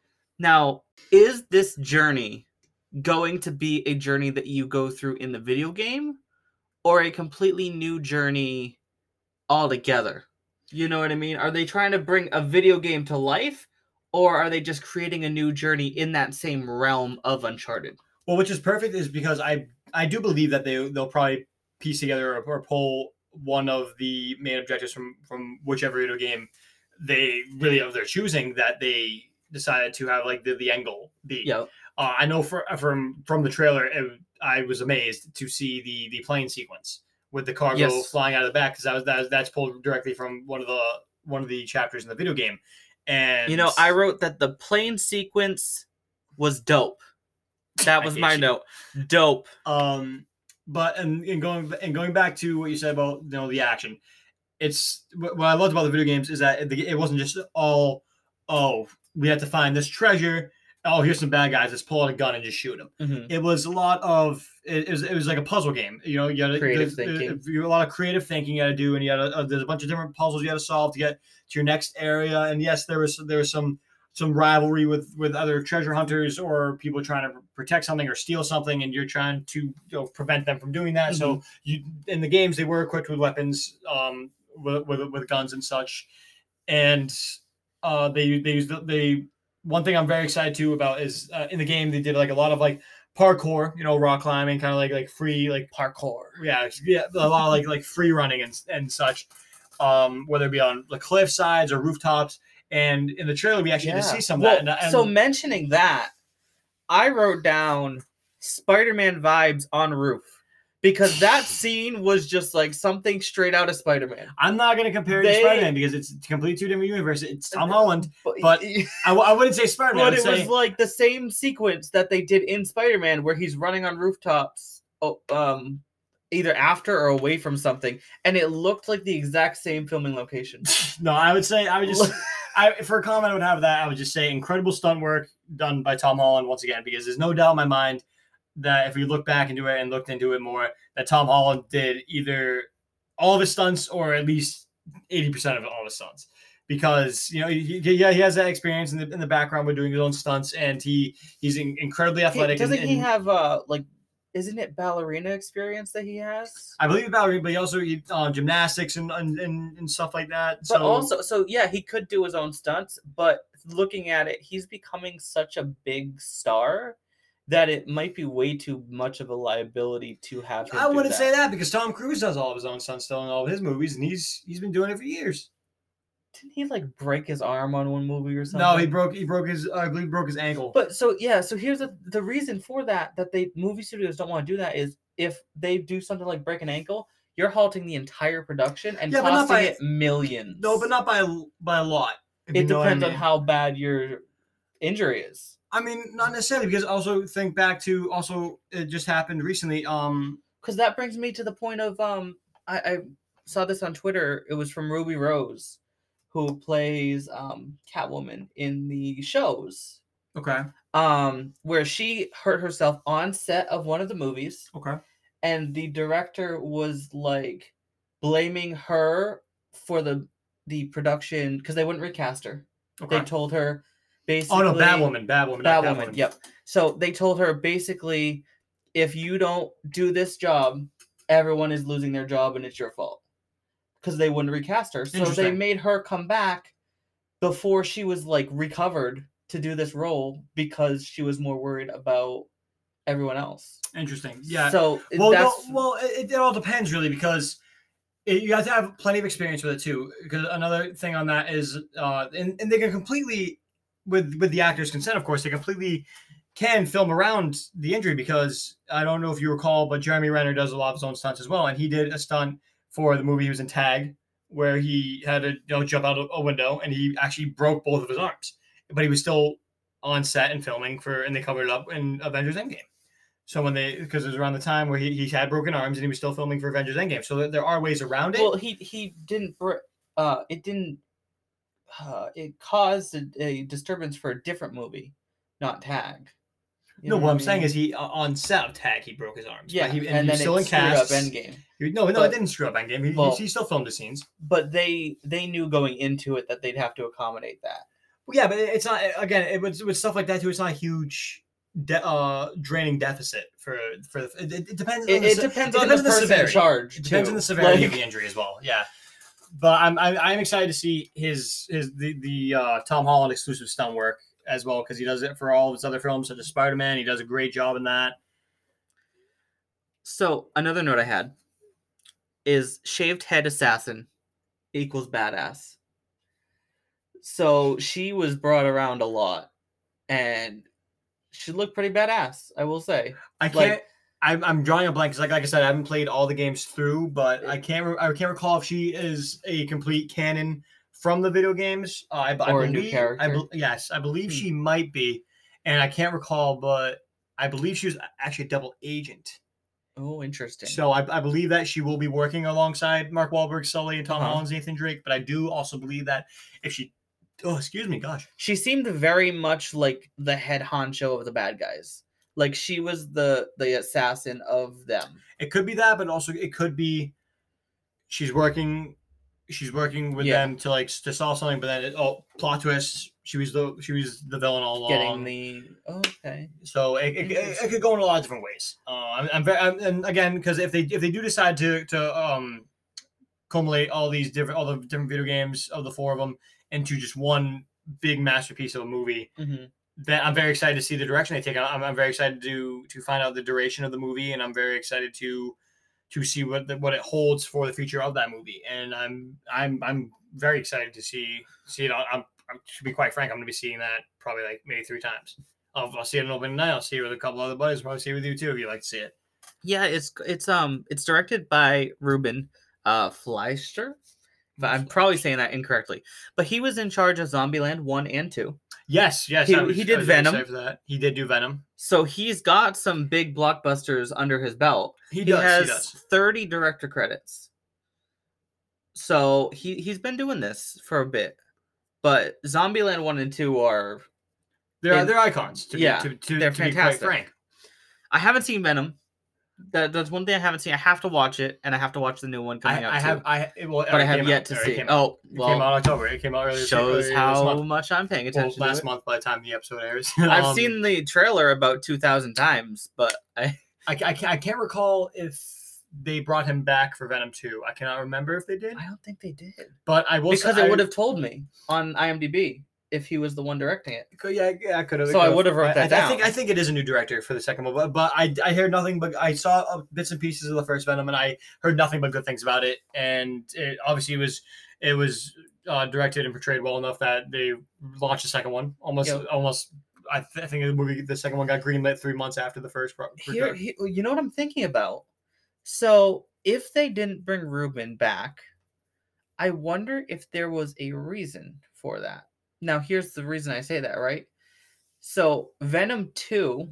Now, is this journey going to be a journey that you go through in the video game, or a completely new journey altogether? You know what I mean? Are they trying to bring a video game to life, or are they just creating a new journey in that same realm of Uncharted? Well, which is perfect is because I I do believe that they they'll probably piece together or, or pull one of the main objectives from from whichever video game they really of their choosing that they decided to have like the, the end goal be. Yeah. Uh, I know for, from from the trailer, it, I was amazed to see the the plane sequence with the cargo Yes. flying out of the back because that was, that was that's pulled directly from one of the one of the chapters in the video game. And You know, I wrote that the plane sequence was dope. That was my note. Dope. Um, but and, and going and going back to what you said about you know the action, it's what I loved about the video games is that it, it wasn't just all oh we have to find this treasure. Oh, here's some bad guys. Let's pull out a gun and just shoot them. Mm-hmm. It was a lot of it, it was it was like a puzzle game. You know, you got creative thinking. You a lot of creative thinking you got to do, and you got uh, there's a bunch of different puzzles you got to solve to get to your next area. And yes, there was there was some some rivalry with with other treasure hunters or people trying to protect something or steal something, and you're trying to you know, prevent them from doing that. Mm-hmm. So you in the games they were equipped with weapons, um, with with, with guns and such, and uh, they they used they. One thing I'm very excited too about is uh, in the game they did like a lot of like parkour, you know, rock climbing, kind of like like free like parkour. Yeah, yeah, a lot of like like free running and and such. Um, whether it be on the cliff sides or rooftops. And in the trailer we actually yeah. get to see some of well, that. And, and, so mentioning that, I wrote down Spider-Man vibes on roof. Because that scene was just like something straight out of Spider-Man. I'm not going to compare it they, to Spider-Man because it's completely two different universes. It's Tom Holland, but, but I, I wouldn't say Spider-Man. But it say, was like the same sequence that they did in Spider-Man where he's running on rooftops oh, um, either after or away from something. And it looked like the exact same filming location. No, I would say, I would just, I for a comment I would have that, I would just say incredible stunt work done by Tom Holland once again, because there's no doubt in my mind that if we look back into it and looked into it more, that Tom Holland did either all of his stunts or at least eighty percent of all of his stunts. Because, you know, he, yeah, he has that experience in the, in the background with doing his own stunts, and he he's incredibly athletic. Doesn't and, he have, uh, like, isn't it ballerina experience that he has? I believe ballerina, but he also he, uh, gymnastics and, and and stuff like that. But so, also, so yeah, he could do his own stunts, but looking at it, he's becoming such a big star that it might be way too much of a liability to have him I do wouldn't that. say that because Tom Cruise does all of his own stunts still in all of his movies, and he's he's been doing it for years. Didn't he like break his arm on one movie or something? No, he broke he broke his I believe broke his ankle. But so yeah, so here's the the reason for that that they movie studios don't want to do that is if they do something like break an ankle, you're halting the entire production and yeah, costing by, it millions. No, but not by by a lot. It depends I mean. on how bad your injury is. I mean, not necessarily, because also think back to also it just happened recently. Um, because that brings me to the point of um, I, I saw this on Twitter. It was from Ruby Rose, who plays um Catwoman in the shows. Okay. Um, where she hurt herself on set of one of the movies. Okay. And the director was like blaming her for the the production because they wouldn't recast her. Okay. They told her. Basically, oh no, Batwoman, Batwoman, Batwoman, Batwoman. Yep. So they told her basically, if you don't do this job, everyone is losing their job and it's your fault, because they wouldn't recast her. So they made her come back before she was like recovered to do this role because she was more worried about everyone else. Interesting. Yeah. So well, that's no, well, it, it all depends really because. It, you have to have plenty of experience with it too. Because another thing on that is, uh, and, and they can completely. With with the actor's consent, of course, they completely can film around the injury because I don't know if you recall, but Jeremy Renner does a lot of his own stunts as well, and he did a stunt for the movie he was in Tag, where he had to you know jump out of a window and he actually broke both of his arms, but he was still on set and filming for, and they covered it up in Avengers Endgame. So when they, because it was around the time where he, he had broken arms and he was still filming for Avengers Endgame. So there, there are ways around it. Well, he he didn't. br- Uh, it didn't. Uh, it caused a, a disturbance for a different movie, not Tag. You no, know what I'm I saying mean? is he uh, on set of Tag he broke his arms. Yeah, but he, and, and, he then was still it in screwed up casts. Endgame. He, no, no, But- it didn't screw up Endgame. He, well- he still filmed the scenes. But they they knew going into it that they'd have to accommodate that. Well, yeah, but it's not. Again, it was with stuff like that too. It's not a huge, de- uh, draining deficit for for. The, it, it depends. It, on the, it se- depends it on depends the person in severity. charge. It depends too. on the severity Like, of the injury as well. Yeah, but I'm I'm, I'm excited to see his his the the uh, Tom Holland exclusive stunt work as well because he does it for all of his other films such as Spider Man. He does a great job in that. So another note I had is shaved head assassin equals badass. So she was brought around a lot, and she looked pretty badass, I will say. I can't. Like- I'm, I'm drawing a blank because, like, like I said, I haven't played all the games through, but I can't. Re- I can't recall if she is a complete canon from the video games. Uh, I, I Or a believe, new character. I be- yes, I believe Hmm. she might be, and I can't recall, but I believe she was actually a double agent. Oh, interesting. So I, I believe that she will be working alongside Mark Wahlberg, Sully, and Tom Uh-huh. Holland's Nathan Drake. But I do also believe that if she, oh, excuse me, gosh, She seemed very much like the head honcho of the bad guys. Like she was the the assassin of them. it could be that, but also it could be she's working, she's working with Yeah. them to like to solve something. But then it, oh, plot twist, she was the she was the villain all along. Getting the oh, okay. So it, it, it, it could go in a lot of different ways. Uh, I'm, I'm very, I'm, and again, because if they if they do decide to to um culminate all these different all the different video games of the four of them into just one big masterpiece of a movie, Mm-hmm. then I'm very excited to see the direction they take. I'm, I'm very excited to to find out the duration of the movie, and I'm very excited to to see what the, what it holds for the future of that movie. And I'm I'm I'm very excited to see see it. I'm, I'm to be quite frank, I'm going to be seeing that probably like maybe three times. I'll, I'll see it in opening night. I'll see it with a couple other buddies. Probably see it with you too if you like to see it. Yeah, it's it's um it's directed by Ruben uh Fleischer. But I'm probably saying that incorrectly. But he was in charge of Zombieland one and two. Yes, yes. He- I was- he I did was very Venom. excited For that. He did do Venom. So he's got some big blockbusters under his belt. He He does. has he does. thirty director credits. So he he's been doing this for a bit. But Zombieland one and two are They're and- they're icons. To yeah, be, to, to, they're to be quite fantastic. frank. I haven't seen Venom. That that's one thing I haven't seen. I have to watch it, and I have to watch the new one I, coming out I too. have I it- well, it but I already have came yet out. to It already see. Came out. Oh, It came out in well, October. It came out earlier. shows earlier this how month. much I'm paying Well, attention to last it. month by the time the episode airs. I've Um, seen the trailer about two thousand times, but I I, I, can't, I can't recall if they brought him back for Venom two. I cannot remember if they did, I don't think they did but I will because say, it would have told me on IMDb if he was the one directing it. I, yeah, yeah, I could have. So I would've wrote that I, I think down. I think it is a new director for the second one, but, but I I heard nothing but I saw uh, bits and pieces of the first Venom, and I heard nothing but good things about it. And it, obviously, it was it was uh, directed and portrayed well enough that they launched the second one almost Yep. almost. I, th- I think the movie, the second one, got greenlit three months after the first. Pro- Here, he- you know what I'm thinking about? So if they didn't bring Ruben back, I wonder if there was a reason for that. Now, here's the reason I say that, right? So Venom two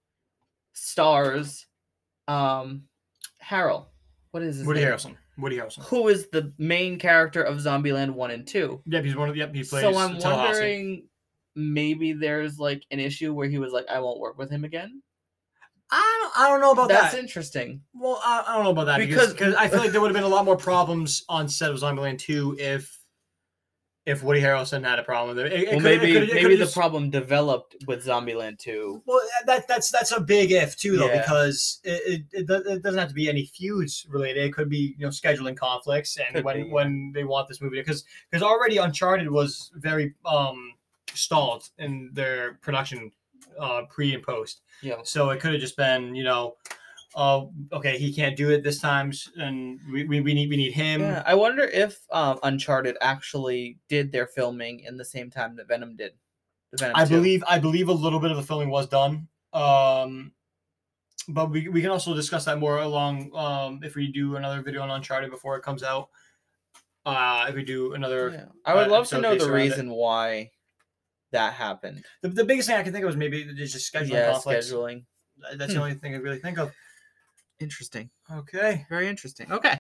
stars um Harold. What is his Woody name? Harrelson. Woody Harrelson. Who is the main character of Zombieland one and two. Yep, he's one of the. Yep, he plays. So I'm Tallahassee. wondering maybe there's like an issue where he was like, I won't work with him again. I don't, I don't know about That's that. interesting. Well, I, I don't know about that Because- because because I feel like there would have been a lot more problems on set of Zombieland two if if Woody Harrelson had a problem with it. It- it Well, could've- maybe it could've- it maybe could've the just- problem developed with Zombieland two. Well, that that's that's a big if too, though, Yeah. because it, it, it, do- it doesn't have to be any feuds related. It could be you know scheduling conflicts and Could when be, yeah. when they want this movie because because already Uncharted was very um stalled in their production uh pre and post. Yeah. So it could have just been, you know, uh, okay, he can't do it this time, and we, we, we need we need him. Yeah, I wonder if um, Uncharted actually did their filming in the same time that Venom did. The Venom I two. believe I believe a little bit of the filming was done, um, but we, we can also discuss that more along um, if we do another video on Uncharted before it comes out. Uh, if we do another, Yeah. I would uh, love to episode know based the around it. reason why that happened. the, the biggest thing I can think of is maybe just scheduling Yeah, conflicts. scheduling. That's Hmm. the only thing I really think of. Interesting. Okay. Very interesting. Okay.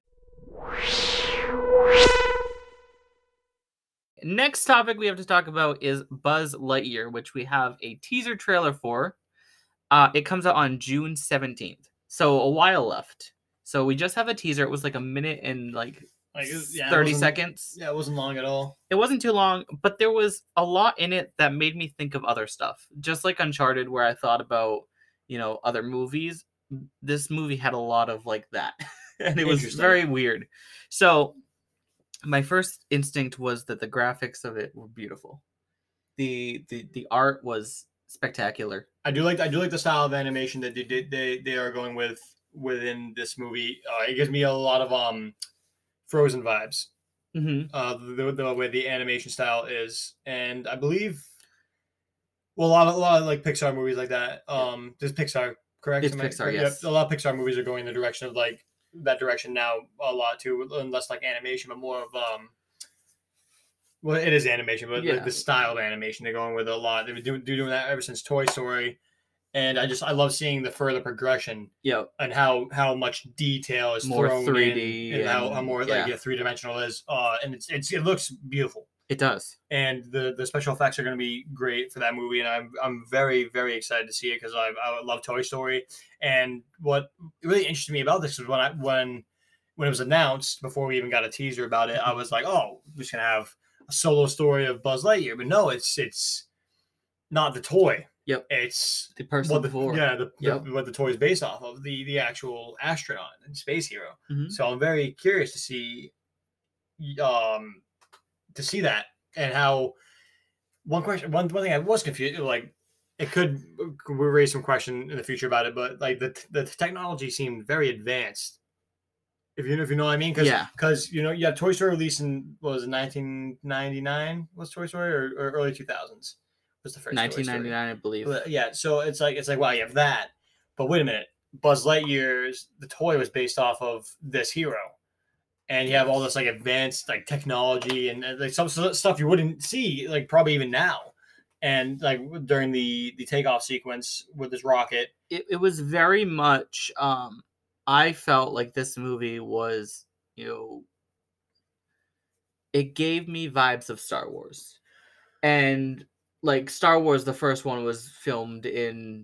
Next topic we have to talk about is Buzz Lightyear, which we have a teaser trailer for. Uh, it comes out on June seventeenth. So a while left. So we just have a teaser. It was like a minute and like, Like, it was- yeah, it thirty wasn't- seconds. Yeah, it wasn't long at all. It wasn't too long, but there was a lot in it that made me think of other stuff. Just like Uncharted, where I thought about, you know, other movies. This movie had a lot of like that. And it was Interesting. very weird. So my first instinct was that the graphics of it were beautiful. The the the art was spectacular. I do like I do like the style of animation that they did they, they are going with within this movie. Uh, it gives me a lot of um Frozen vibes. Mm-hmm. Uh, the, the way the animation style is, and I believe, well, a lot of a lot of like Pixar movies like that. Um, this Pixar, correct? It's Am I- Pixar, yeah, yes. a lot of Pixar movies are going in the direction of like that direction now a lot too, and less like animation, but more of um. Well, it is animation, but Yeah. like the style of animation they're going with a lot. They've been doing, doing that ever since Toy Story, and I just I love seeing the further progression Yep. and how how much detail is More thrown three in, D and, how, and- how more yeah. like yeah, three dimensional is. Uh, and it's it's it looks beautiful, It does. and the the special effects are going to be great for that movie, and I'm I'm very very excited to see it because I I love Toy Story, and what really interested me about this was when I when when it was announced before we even got a teaser about it, I was like, oh, we're just gonna have a solo story of Buzz Lightyear, but no, it's it's not the toy. Yep. It's The person what the before. yeah the, Yep. the what the toy is based off of, the the actual astronaut and space hero. Mhm. So I'm very curious to see um to see that and how one question one one thing I was confused like it could could raise some question in the future about it, but like the the technology seemed very advanced. If you know if you know what I mean, because Yeah. because you know you have Toy Story released in what was it nineteen ninety-nine was Toy Story or, or early two thousands was the first Toy nineteen Story. ninety-nine, I believe. But, yeah, so it's like it's like wow, you have that, but wait a minute, Buzz Lightyear's the toy was based off of this hero, and you have all this like advanced like technology and, and like some some stuff you wouldn't see like probably even now, and like during the the takeoff sequence with this rocket. It, it was very much um I felt like this movie was, you know, it gave me vibes of Star Wars. And like Star Wars, the first one was filmed in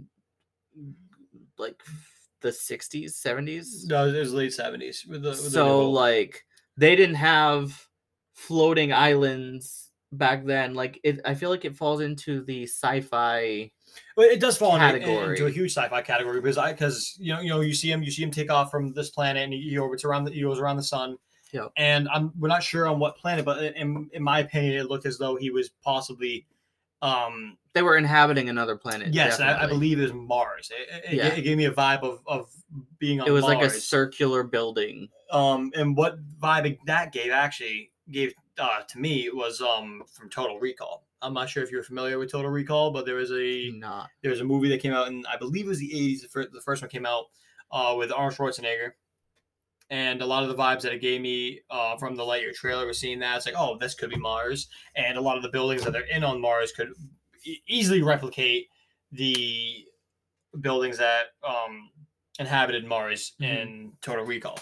like the sixties, seventies. No, it was late seventies with the with the So New Hope. like they didn't have floating islands back then. Like it I feel like it falls into the sci-fi. Well, it does fall into, category. into a huge sci-fi category because I because you know you know you see him you see him take off from this planet and he orbits around the he goes around the sun. Yep. And I'm we're not sure on what planet, but in in my opinion, it looked as though he was possibly, um, They were inhabiting another planet. yes, I, I definitely. believe it was Mars. It, it, Yeah. it gave me a vibe of of being on It was Mars. like a circular building. Um, and what vibe that gave actually gave uh, to me was um from Total Recall. I'm not sure if you're familiar with Total Recall, but there was a Not. there was a movie that came out in I believe it was the eighties. The first, the first one came out uh, with Arnold Schwarzenegger, and a lot of the vibes that it gave me uh, from the Lightyear trailer was seeing that it's like, oh, this could be Mars, and a lot of the buildings that they're in on Mars could e- easily replicate the buildings that um, inhabited Mars Mhm. in Total Recall.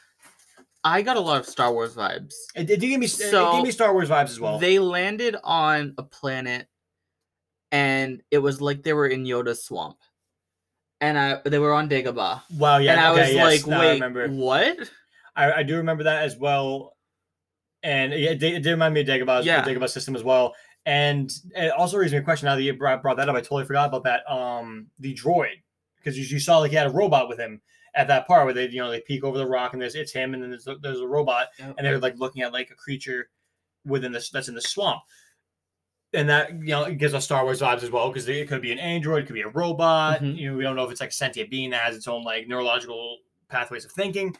I got a lot of Star Wars vibes. It, it did give me So, it gave me Star Wars vibes as well. They landed on a planet, and it was like they were in Yoda's swamp, and I they were on Dagobah, wow, yeah, and I okay, was yes, like, now I wait, remember. what? I, I do remember that as well, and it, it, did, it did remind me of Dagobah's Yeah. the Dagobah system as well. And it also raises me a question now that you brought, brought that up. I totally forgot about that. Um, the droid, because you, you saw like he had a robot with him at that part where they you know they peek over the rock and there's it's him and then there's a, there's a robot and they're like looking at like a creature within this that's in the swamp. And that you know it gives us Star Wars vibes as well because it could be an android, it could be a robot. Mhm. You know, we don't know if it's like a sentient being that has its own like neurological pathways of thinking.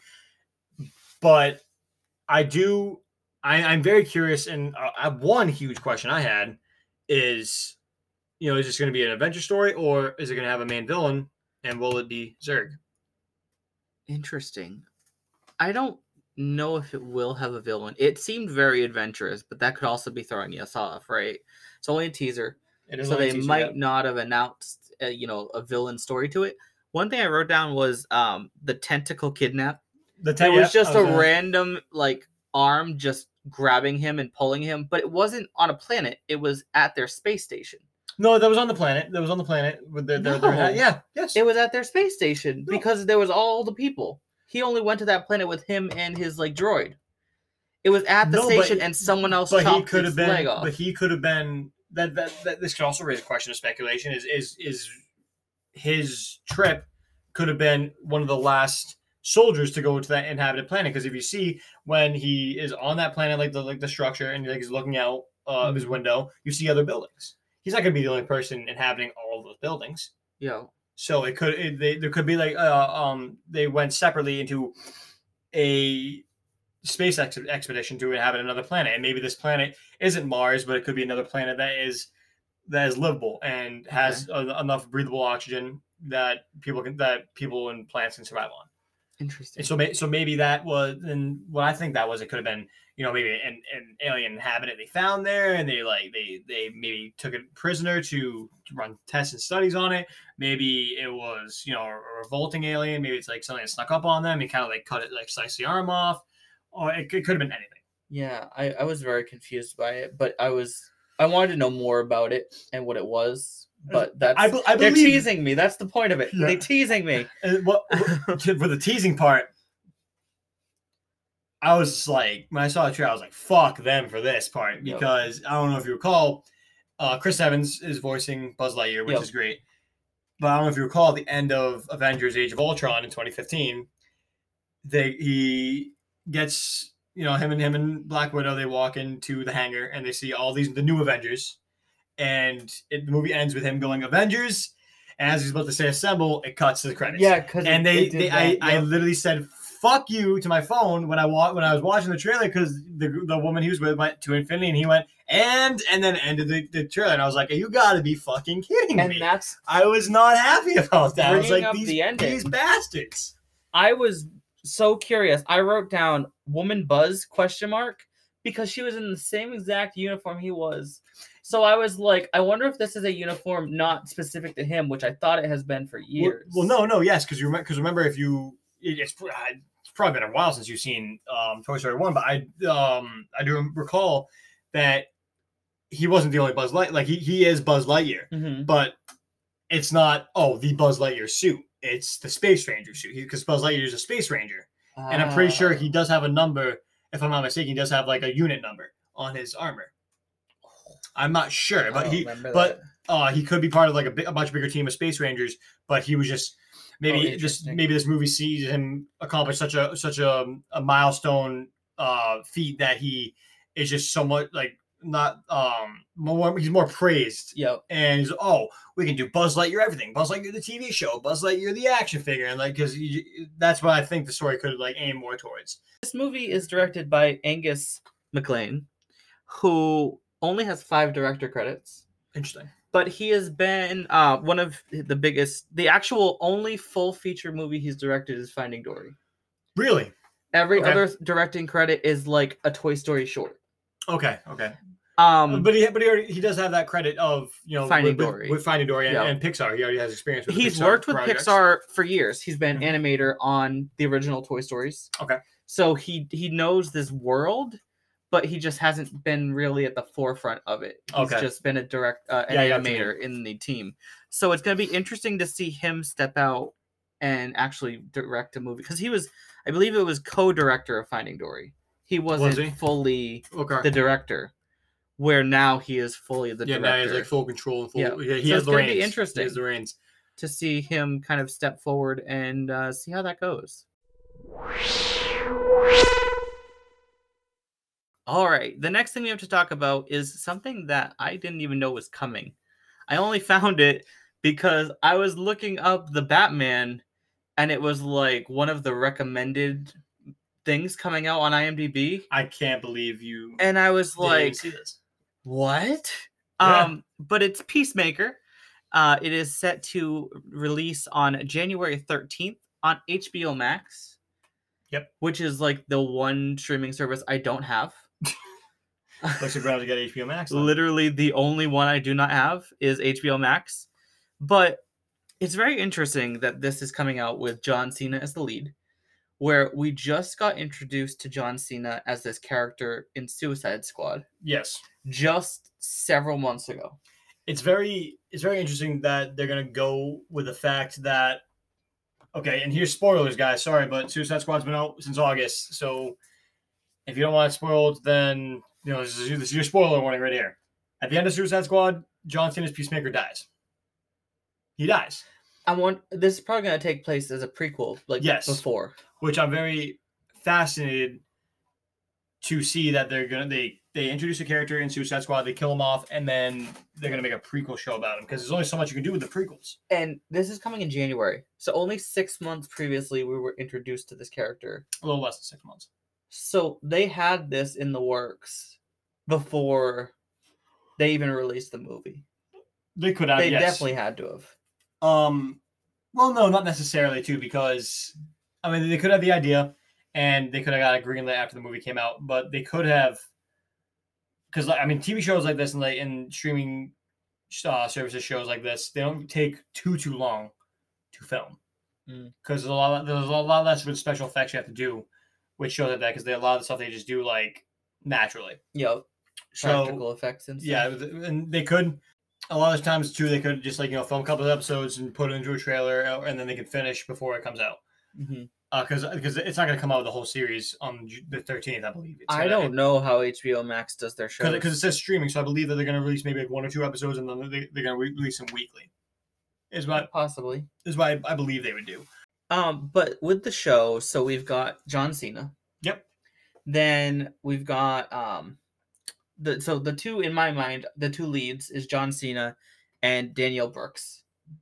But I do, I, I'm very curious, and uh, one huge question I had is, you know, is this going to be an adventure story or is it going to have a main villain, and will it be Zurg? Interesting. I don't know if it will have a villain. It seemed very adventurous, but that could also be throwing us off, right? It's only a teaser, It is so only they a teaser might yet. not have announced, uh, you know, a villain story to it. One thing I wrote down was um the tentacle kidnap. The It was just a uh, random like arm just grabbing him and pulling him, but it wasn't on a planet. It was at their space station. No, that was on the planet. That was on the planet with their, their, No. their yeah, yes. It was at their space station No. because there was all the people. He only went to that planet with him and his like droid. It was at the No, but- station and someone else but he chopped could his have been. leg off. But he could have been. That, that that this could also raise a question of speculation. Is is is his trip could have been one of the last soldiers to go to that inhabited planet? Because if you see when he is on that planet, like the like the structure, and like he's looking out uh, of his window, you see other buildings. He's not going to be the only person inhabiting all of those buildings. Yeah. So it could it, they, there could be like uh, um they went separately into a space ex- expedition to inhabit another planet, and maybe this planet isn't Mars, but it could be another planet that is that is livable and has Okay. a, enough breathable oxygen that people can that people and plants can survive on. Interesting. And so may, so maybe that was, and what I think that was, it could have been, you know, maybe an, an alien inhabitant they found there, and they like they they maybe took it prisoner to run tests and studies on it. Maybe it was, you know, a, a revolting alien. Maybe it's like something that snuck up on them and kind of like cut it, like slice the arm off, or it, it could have been anything. Yeah, I, I was very confused by it, but I was I wanted to know more about it and what it was. But that's I, be- I they're believe teasing me. That's the point of it. Yeah. They're teasing me. And what, what- for the teasing part, I was just like, when I saw the trailer, I was like, fuck them for this part. Yep. Because I don't know if you recall, uh, Chris Evans is voicing Buzz Lightyear, which Yep. is great. But I don't know if you recall, at the end of Avengers Age of Ultron in twenty fifteen, they he gets, you know, him and him and Black Widow, they walk into the hangar and they see all these, the new Avengers. And it, the movie ends with him going, Avengers. And as he's about to say assemble, it cuts to the credits. Yeah, because And they, they I, I literally said "fuck you" to my phone when I wa- when I was watching the trailer, because the the woman he was with went to infinity, and he went and and then ended the, the trailer, and I was like, "You got to be fucking kidding and me!" that's I was not happy about that. I was Bringing like, up "These the ending. these bastards." I was so curious. I wrote down "woman Buzz?" question mark because she was in the same exact uniform he was. So I was like, I wonder if this is a uniform not specific to him, which I thought it has been for Well, years. well, no, no, yes, because you remember, because remember, if you, it, it's, it's probably been a while since you've seen um, Toy Story one, but I um I do recall that he wasn't the only Buzz Light, like he he is Buzz Lightyear, Mm-hmm. but it's not oh the Buzz Lightyear suit, it's the Space Ranger suit, because Buzz Lightyear is a Space Ranger, and I'm pretty sure he does have a number, if I'm not mistaken, he does have like a unit number on his armor. I'm not sure, but he but uh he could be part of like a, bi- a much bigger team of Space Rangers, but he was just Oh, maybe just interesting. maybe this movie sees him accomplish such a such a, a milestone uh feat that he is just somewhat like not um more he's more praised. Yep. And he's oh we can do Buzz Lightyear everything, Buzz Lightyear the T V show, Buzz Lightyear the action figure, and like because that's what I think the story could like aim more towards. This movie is directed by Angus MacLean, who only has five director credits, Interesting. but he has been uh, one of the biggest. The actual only full feature movie he's directed is Finding Dory. Really? Every Okay. other directing credit is like a Toy Story short. Okay. Okay. Um, but he but he already, he does have that credit of you know Finding with, with- Dory. with Finding Dory and, Yeah. and Pixar. He already has experience with the he's Pixar worked with projects. Pixar for years. He's been Mhm. animator on the original Toy Stories. Okay. So he he knows this world, but he just hasn't been really at the forefront of it. He's Okay. just been a direct uh, an Yeah, I got what you animator in the team. So it's going to be interesting to see him step out and actually direct a movie, because he was, I believe it was co-director of Finding Dory. He wasn't Was he? fully Okay. the director, where now he is fully the yeah, director. now he's like full control and full. Yeah. Yeah, he So has it's the gonna reins. be He interesting. has the reins. To see him kind of step forward and uh, see how that goes. All right, the next thing we have to talk about is something that I didn't even know was coming. I only found it because I was looking up the Batman, and it was like one of the recommended things coming out on IMDb, I can't believe you. and I was didn't even like, see this. what? Yeah. Um, but it's Peacemaker. Uh, it is set to release on January thirteenth on H B O Max. Yep. Which is like the one streaming service I don't have. Looks like we're going to get H B O Max. then. Literally the only one I do not have is H B O Max. But It's very interesting that this is coming out with John Cena as the lead, where we just got introduced to John Cena as this character in Suicide Squad Yes. just several months ago. It's very it's very interesting that they're gonna go with the fact that okay, and here's spoilers, guys. Sorry, but Suicide Squad's been out since August, so if you don't want it spoiled, then you know this is, this is your spoiler warning right here. At the end of Suicide Squad, John Cena's Peacemaker dies. He dies. I want this is probably going to take place as a prequel, like Yes. before. Which I'm very fascinated to see that they're gonna they they introduce a character in Suicide Squad, they kill him off, and then they're gonna make a prequel show about him because there's only so much you can do with the prequels. And this is coming in January, so only six months previously we were introduced to this character. A little less than six months. So they had this in the works before they even released the movie. They could have. They yes. definitely had to have. Um, well, no, not necessarily too, because I mean they could have the idea, and they could have got a green light after the movie came out, but they could have, because I mean T V shows like this and like in streaming uh, services shows like this, they don't take too too long to film because mm. there's a lot of, there's a lot less with special effects you have to do, which shows that because they a lot of the stuff they just do like naturally. Yep. So, practical effects and stuff. Yeah, and they could. A lot of times too, they could just like you know film a couple of episodes and put it into a trailer, and then they could finish before it comes out. Mm-hmm. Uh, because because it's not going to come out with the whole series on the thirteenth, I believe. It's I gonna, don't it, know how H B O Max does their shows because it says streaming, so I believe that they're going to release maybe like one or two episodes, and then they, they're going to re- release them weekly. Is what possibly is what I, I believe they would do. Um, but with the show, so we've got John Cena. Yep. Then we've got um, the so the two in my mind, the two leads is John Cena and Danielle Brooks.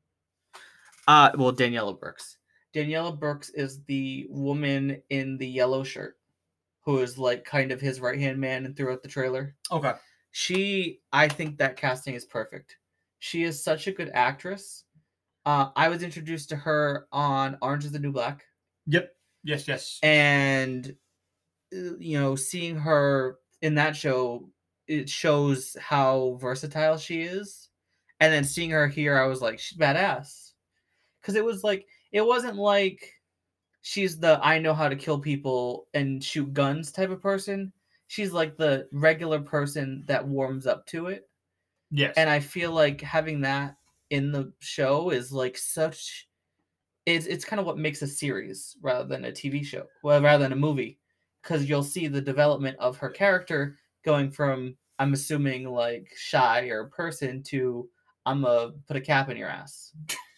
Uh, well, Daniela Brooks. Daniela Brooks is the woman in the yellow shirt, who is like kind of his right hand man and throughout the trailer. Okay. She, I think that casting is perfect. She is such a good actress. Uh, I was introduced to her on Orange is the New Black. Yep. Yes. Yes. And you know, seeing her in that show, it shows how versatile she is. And then seeing her here, I was like, she's badass. Because it was like, it wasn't like she's the I know how to kill people and shoot guns type of person. She's like the regular person that warms up to it. Yes. And I feel like having that in the show is like such... It's, it's kind of what makes a series rather than a T V show. Well, rather than a movie. Because you'll see the development of her character going from, I'm assuming, like, shy or person to, I'm going to put a cap in your ass.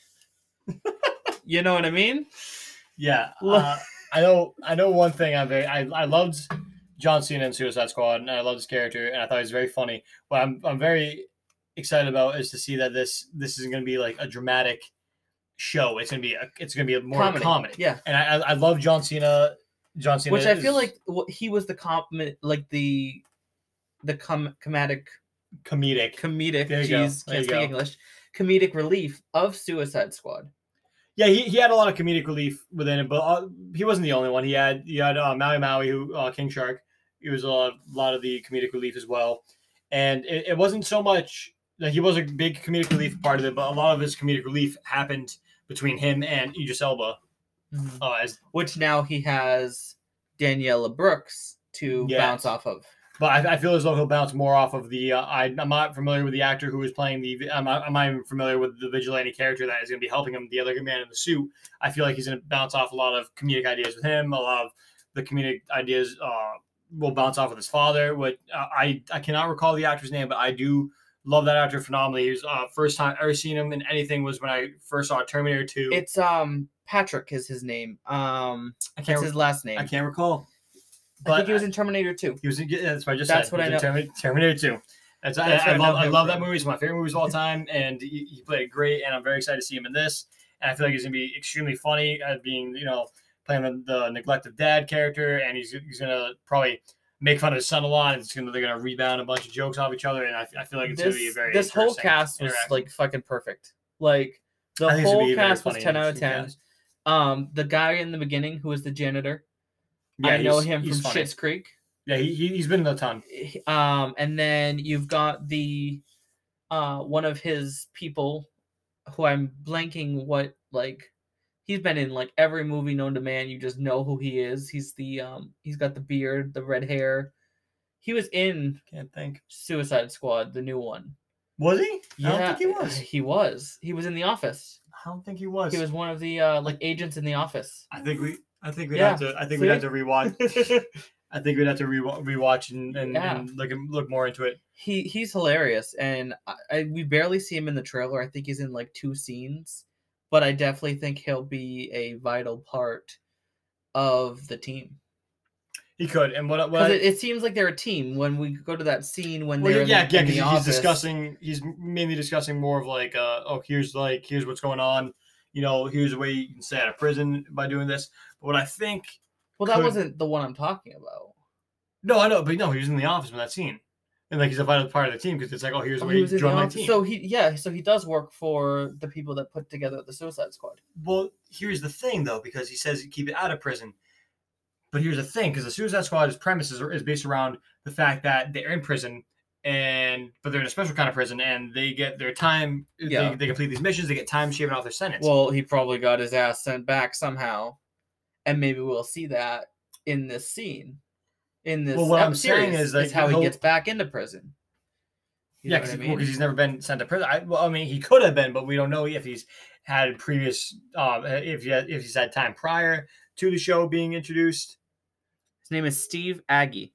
You know what I mean? Yeah. Uh, I know I know one thing. I'm very, I, I loved John Cena in Suicide Squad, and I loved his character, and I thought he was very funny. What I'm, I'm very excited about is to see that this this isn't going to be, like, a dramatic show. It's going to be a, it's going to be a more comedy. comedy. Yeah. And I, I love John Cena... John Cena, which I feel is, like he was the com- like the the com- comedic comedic comedic. There you geez, go. Can't speak go. English. Comedic relief of Suicide Squad. Yeah, he, he had a lot of comedic relief within it, but uh, he wasn't the only one. He had he had uh, Maui Maui, who uh, King Shark. He was a lot, a lot of the comedic relief as well, and it, it wasn't so much that he was a big comedic relief part of it, but a lot of his comedic relief happened between him and Idris Elba. Mm-hmm. Uh, as, Which now he has Daniela Brooks to yes. bounce off of. But I, I feel as though he'll bounce more off of the. Uh, I, I'm not familiar with the actor who is playing the. I'm not, I'm not even familiar with the vigilante character that is going to be helping him, the other man in the suit. I feel like he's going to bounce off a lot of comedic ideas with him. A lot of the comedic ideas uh, will bounce off with his father. What uh, I I cannot recall the actor's name, but I do love that actor phenomenally. He was uh, first time I ever seen him in anything was when I first saw Terminator two. It's um. Patrick is his name. Um, I can't that's re- his last name. I can't recall. But I think he was in Terminator two. He was in. That's what I just that's said. What I know. Terminator, Terminator two. That's, that's I, I love. I love that movie. It's my favorite movies of all time, and he, he played it great. And I'm very excited to see him in this. And I feel like he's gonna be extremely funny at being, you know, playing the, the neglected dad character, and he's he's gonna probably make fun of his son a lot. And it's gonna they're gonna rebound a bunch of jokes off each other, and I, I feel like it's this, gonna be a very this whole cast was like fucking perfect. Like the whole cast was ten out of ten. Cast. Um, the guy in the beginning who was the janitor, yeah, I know him from funny. Schitt's Creek. Yeah, he he's been in a ton. Um, and then you've got the uh one of his people, who I'm blanking what like he's been in like every movie known to man. You just know who he is. He's the um he's got the beard, the red hair. He was in Can't think. Suicide Squad, the new one. Was he? Yeah, I don't think he was. He was. He was in The Office. I don't think he was. He was one of the uh like agents in The Office. I think we. I think we'd Yeah. have to. I think See? we'd have to rewatch. I think we'd have to re- rewatch and, and, Yeah. and look look more into it. He he's hilarious, and I, I we barely see him in the trailer. I think he's in like two scenes, but I definitely think he'll be a vital part of the team. He could, and what? what Because it, it seems like they're a team when we go to that scene when well, they're yeah, in, yeah, in because the he's office. discussing. He's mainly discussing more of like, uh, oh, here's like, here's what's going on. You know, here's a way you can stay out of prison by doing this. But what I think. Well, that could- wasn't the one I'm talking about. No, I know, but no, he was in the office in that scene, and like he's a vital part of the team because it's like, oh, here's Oh, where he you was in the join my office. team. So he yeah, so he does work for the people that put together the Suicide Squad. Well, here's the thing though, because he says you keep it out of prison. But here's the thing, because the Suicide Squad's premises are, is based around the fact that they're in prison, and but they're in a special kind of prison, and they get their time. Yeah. They, they complete these missions. They get time shaving off their sentence. Well, he probably got his ass sent back somehow, and maybe we'll see that in this scene. In this Well, what I'm series, saying is, like, how he he'll- gets back into prison. You yeah, know what because I mean? he's never been sent to prison. I, well, I mean, he could have been, but we don't know if he's had previous, um, if he had, if he's had time prior to the show being introduced. His name is Steve Agee,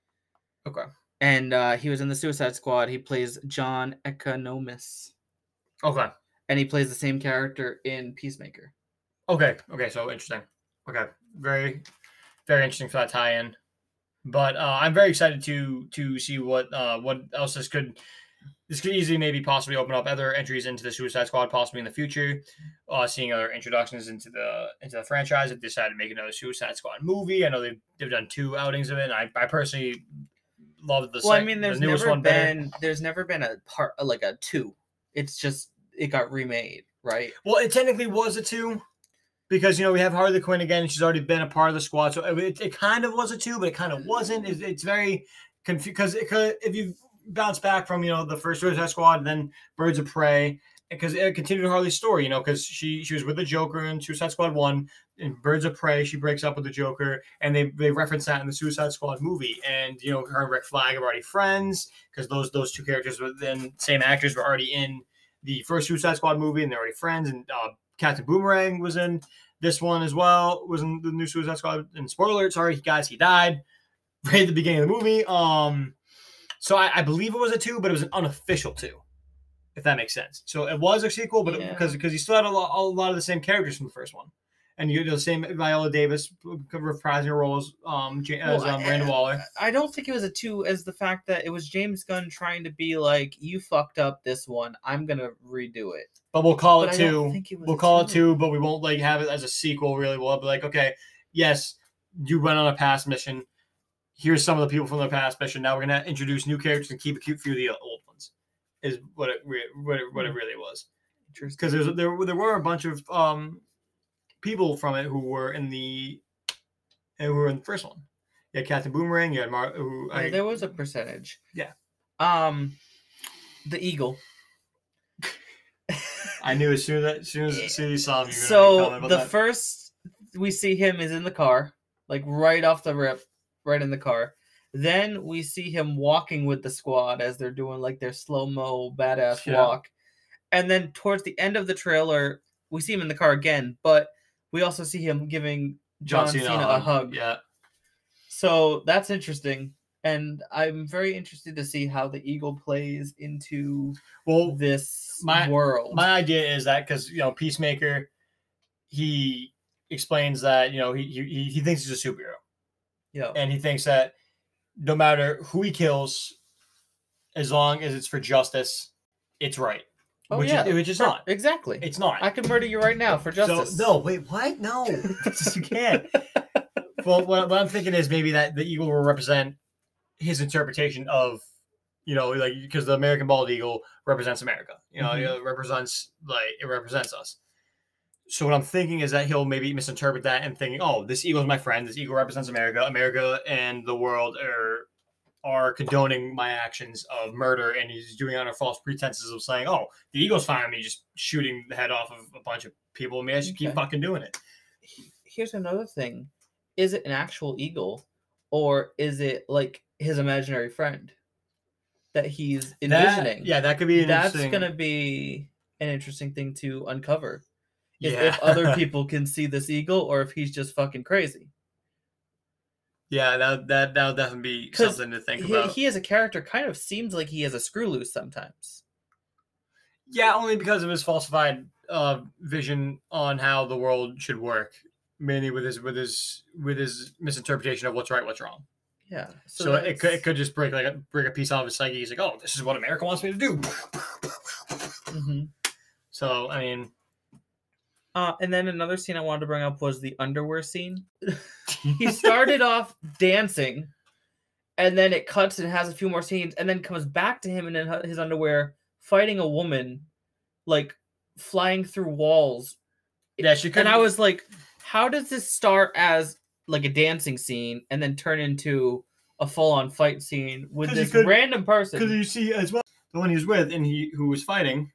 Okay. and uh, he was in the Suicide Squad. He plays John Economus, Okay. and he plays the same character in Peacemaker. Okay. Okay. So interesting. Okay. Very, very interesting for that tie-in. But uh, I'm very excited to to see what uh, what else this could this could easily maybe possibly open up other entries into the Suicide Squad possibly in the future. Uh, seeing other introductions into the into the franchise. If they decide to make another Suicide Squad movie, I know they've they've done two outings of it. And I I personally loved the. Well, I sec- mean, the there's newest never one better. been there's never been a part like a two. It's just it got remade, right? Well, it technically was a two. Because, you know, we have Harley Quinn again. She's already been a part of the squad. So it, it kind of was a two, but it kind of wasn't. It's, it's very confused. Because it could, if you bounce back from, you know, the first Suicide Squad and then Birds of Prey, because it continued Harley's story, you know, because she, she was with the Joker in Suicide Squad one. In Birds of Prey, she breaks up with the Joker. And they, they reference that in the Suicide Squad movie. And, you know, her and Rick Flag are already friends because those, those two characters, were then same actors, were already in the first Suicide Squad movie and they're already friends. And uh, Captain Boomerang was in this one as well, was in the new Suicide Squad. And spoiler alert, sorry guys, he died right at the beginning of the movie. Um, so I, I believe it was a two, but it was an unofficial two, if that makes sense. So it was a sequel, but Yeah. because because you still had a lot, a lot of the same characters from the first one, and you had the same Viola Davis reprising her role as um J- as Well, um, I- Randa Waller. I don't think it was a two as the fact that it was James Gunn trying to be like, you fucked up this one, I'm gonna redo it. But we'll call But it I don't two. think it was We'll a call it two. two, but we won't like have it as a sequel. Really, we'll be like, okay, yes, you went on a past mission. Here's some of the people from the past mission. Now we're gonna introduce new characters and keep a cute few of the old ones. Is what it re- what it, what it really was. Because there's there there were a bunch of um people from it who were in the who were in the first one. You had Captain Boomerang. You had Mar. Who Yeah, I, there was a percentage. Yeah. Um, the Eagle. I knew as soon as as soon as, as, soon as you saw him, you were gonna So comment about the that. first we see him is in the car, like right off the rip, right in the car. Then we see him walking with the squad as they're doing like their slow mo badass Yeah. walk, and then towards the end of the trailer, we see him in the car again, but we also see him giving John, Cena, a hug. Yeah. So that's interesting, and I'm very interested to see how the Eagle plays into Well, this my- world. my idea is that because you know Peacemaker, he explains that you know he he he thinks he's a superhero, yeah. and he thinks that no matter who he kills, as long as it's for justice, it's right. Oh, which yeah. is, which is Per- not. Exactly. It's not. I could murder you right now for justice. So, no, wait, what? No, you can't. Well, what, what I'm thinking is maybe that the eagle will represent his interpretation of, you know, like because the American bald eagle represents America. You know, Mhm. it represents like it represents us. So what I'm thinking is that he'll maybe misinterpret that and thinking, oh, this eagle is my friend. This eagle represents America. America and the world are are condoning my actions of murder, and he's doing it under false pretenses of saying, "Oh, the ego's fine with me just shooting the head off of a bunch of people. Maybe I should keep Okay. fucking doing it." Here's another thing: is it an actual eagle, or is it like his imaginary friend that he's envisioning? That, yeah, that could be an That's interesting... gonna be an interesting thing to uncover. Is Yeah. if other people can see this eagle, or if he's just fucking crazy. Yeah, that that that'll definitely be 'Cause something to think he, about. he as a character kind of seems like he has a screw loose sometimes. Yeah, only because of his falsified uh, vision on how the world should work, mainly with his with his with his misinterpretation of what's right, what's wrong. Yeah. So, it could it could just break like a, break a piece out of his psyche. He's like, "Oh, this is what America wants me to do." Mm-hmm. So, I mean, uh, and then another scene I wanted to bring up was the underwear scene. He started off dancing, and then it cuts and has a few more scenes, and then comes back to him in his underwear fighting a woman, like flying through walls. Yeah, she could. And I was like, how does this start as like a dancing scene and then turn into a full-on fight scene with this could, random person? Because you see as well, the one he was with and he who was fighting,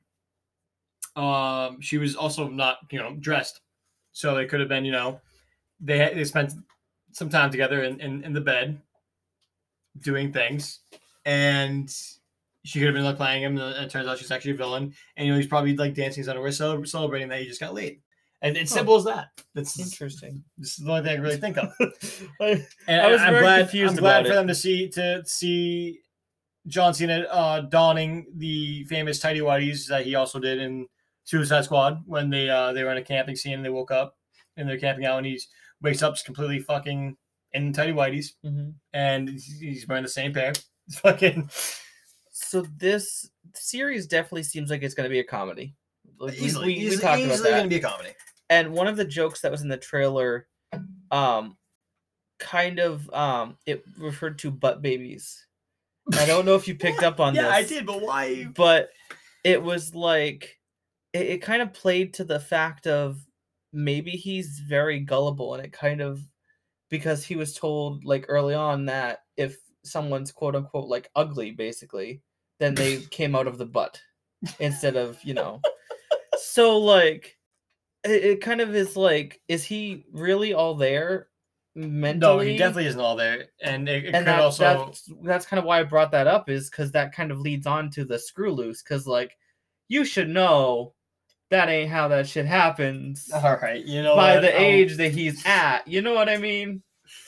um, she was also not, you know, dressed, so they could have been, you know, they they spent some time together in, in, in the bed doing things, and she could have been like playing him, and it turns out she's actually a villain, and you know he's probably like dancing his underwear, celebrating that he just got laid. And it's Huh. simple as that. That's Interesting. This is the only thing I can really think of. I, And I was I'm very glad, confused I'm glad about for it. them to see to see John Cena uh, donning the famous tighty whities that he also did in Suicide Squad when they uh, they were in a camping scene and they woke up and they're camping out and he wakes up just completely fucking in tighty whities Mm-hmm. and he's wearing the same pair. It's fucking. So this series definitely seems like it's going to be a comedy. Like, we- Easily, we, we easily, talked about easily that. going to be a comedy. And one of the jokes that was in the trailer, um, kind of um, it referred to butt babies. I don't know if you picked up on yeah, this. I did, but why? But it was like it, it kind of played to the fact of maybe he's very gullible, and it kind of because he was told like early on that if someone's quote unquote like ugly, basically, then they came out of the butt instead of, you know. So like it, it kind of is like, is he really all there mentally? No, he definitely isn't all there, and it, it and could that, also. that's, that's kind of why I brought that up, is because that kind of leads on to the screw loose, because like you should know that ain't how that shit happens. All right, you know by what? the I'll- age that he's at, you know what I mean?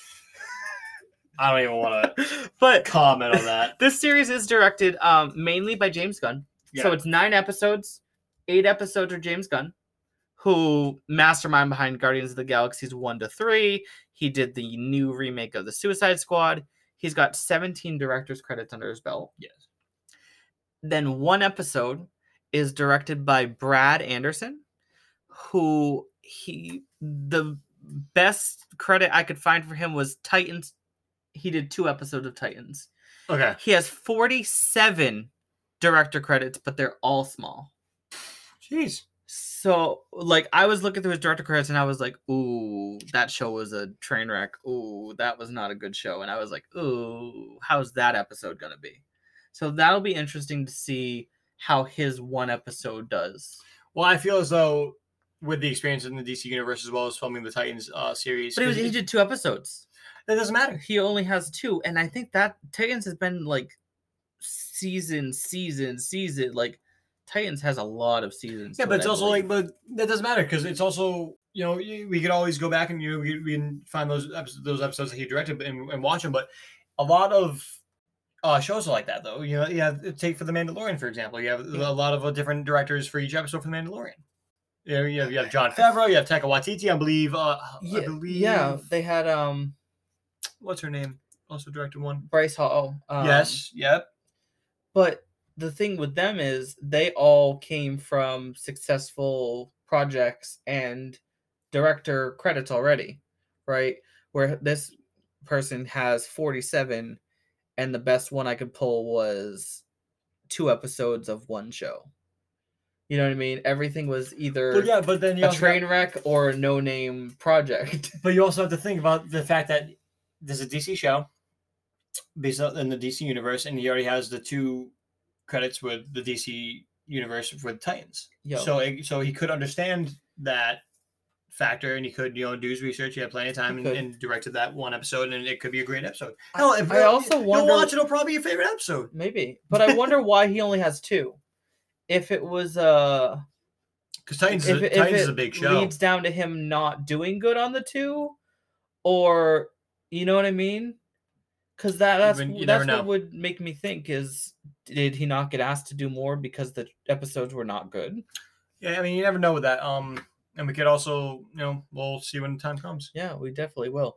I don't even want to But comment on that. this series is directed um, mainly by James Gunn. Yeah. So it's nine episodes. Eight episodes are James Gunn, who mastermind behind Guardians of the Galaxies one to three. He did the new remake of the Suicide Squad. He's got seventeen director's credits under his belt. Yes. Then one episode is directed by Brad Anderson, who he the best credit I could find for him was Titans. He did two episodes of Titans. Okay. He has forty-seven director credits, but they're all small. Jeez. So, like, I was looking through his director credits and I was like, ooh, that show was a train wreck. Ooh, that was not a good show. And I was like, ooh, how's that episode going to be? So that'll be interesting to see how his one episode does. Well, I feel as though with the experience in the D C universe as well as filming the Titans uh, series, But he, was, he did two episodes. That doesn't matter. He only has two. And I think that Titans has been like season, season, season. Like, Titans has a lot of seasons. Yeah, to but it, it's I also believe. like, but that doesn't matter because it's also, you know, we could always go back and you know, we, we can find those episodes, those episodes that he directed and, and watch them. But a lot of uh, shows are like that, though. You know, you have take for the Mandalorian, for example. You have a lot of uh, different directors for each episode for the Mandalorian. You know, you have, you have Jon Favreau, you have Taika Waititi, I believe. Uh, yeah, I believe. yeah, they had um, What's her name? Also directed one. Bryce Hall. Um, yes. Yep. But the thing with them is they all came from successful projects and director credits already, right? Where this person has forty-seven, and the best one I could pull was two episodes of one show. You know what I mean? Everything was either But yeah, but then you a also train got- wreck or a no-name project. But you also have to think about the fact that there's a D C show, based on in the D C universe, and he already has the two credits with the D C universe with Titans. Yo. So it, so he could understand that factor, and he could you know do his research. He had plenty of time and, and directed that one episode, and it could be a great episode. Hell, if I also you'll wonder watch it, it'll probably be your favorite episode. Maybe, but I wonder why he only has two. If it was uh, because Titans, if, is, a, if Titans it is a big show. Leads down to him not doing good on the two, or you know what I mean? Because that that's you that's know. what would make me think is did he not get asked to do more because the episodes were not good? Yeah, I mean you never know with that. Um, and we could also you know we'll see when the time comes. Yeah, we definitely will.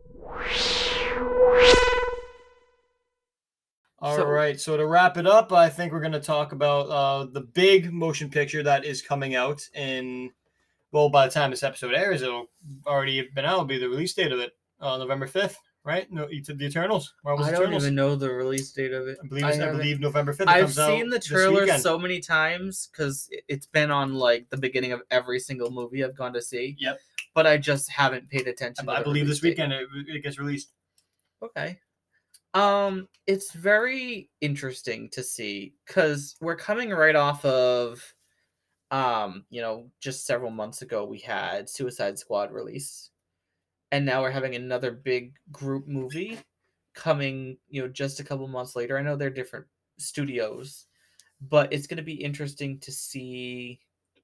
All so, right, so to wrap it up, I think we're going to talk about uh, the big motion picture that is coming out in, well, by the time this episode airs, it'll already have been out. It'll be the release date of it, uh, November fifth, right? No, the Eternals. Marvel's I don't Eternals. even know the release date of it. I believe, I, I believe November fifth. I've seen the trailer so many times because it's been on like the beginning of every single movie I've gone to see. Yep. But I just haven't paid attention. I, to I believe this date. weekend it, it gets released. Okay. Um, it's very interesting to see because we're coming right off of, um, you know, just several months ago we had Suicide Squad release, and now we're having another big group movie coming, you know, just a couple months later. I know they're different studios, but it's going to be interesting to see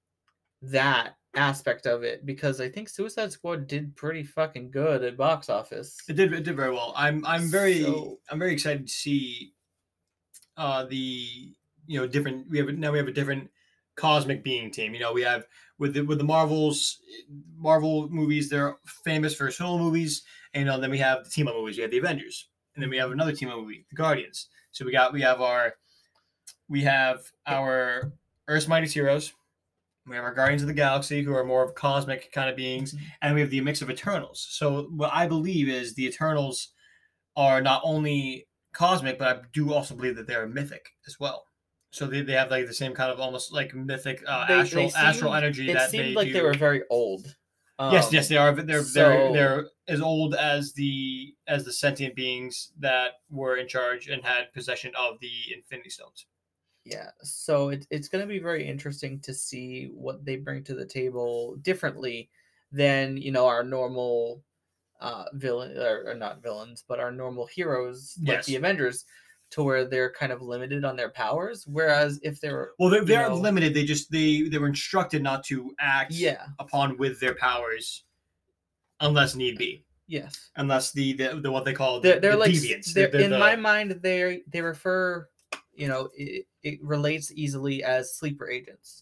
that aspect of it because I think Suicide Squad did pretty fucking good at box office. It did it did very well. I'm I'm very So, I'm very excited to see uh the you know different we have now we have a different cosmic being team. You know, we have with the with the Marvels Marvel movies, they're famous for solo movies, and you know, then we have the team up movies, we have the Avengers, and then we have another team up movie, the Guardians. So we got we have our we have our Earth's Mightiest Heroes. We have our Guardians of the Galaxy, who are more of cosmic kind of beings, and we have the mix of Eternals. So what I believe is the Eternals are not only cosmic, but I do also believe that they're mythic as well. So they, they have like the same kind of almost like mythic uh, they, astral they seemed, astral energy it that seemed they like do. they were very old. Um, yes, yes, they are. They're so, they're they're as old as the as the sentient beings that were in charge and had possession of the Infinity Stones. Yeah, so it, it's going to be very interesting to see what they bring to the table differently than, you know, our normal uh, villain, or, or not villains, but our normal heroes, like Yes. the Avengers, to where they're kind of limited on their powers. Whereas if they're... Well, they're, they're know, limited. They just, they, they were instructed not to act yeah. upon with their powers unless need be. Yes. Unless the, the, the what they call they're, they're the like, deviants. They're, They're in the, my mind, they they refer... You know, it, it relates easily as sleeper agents.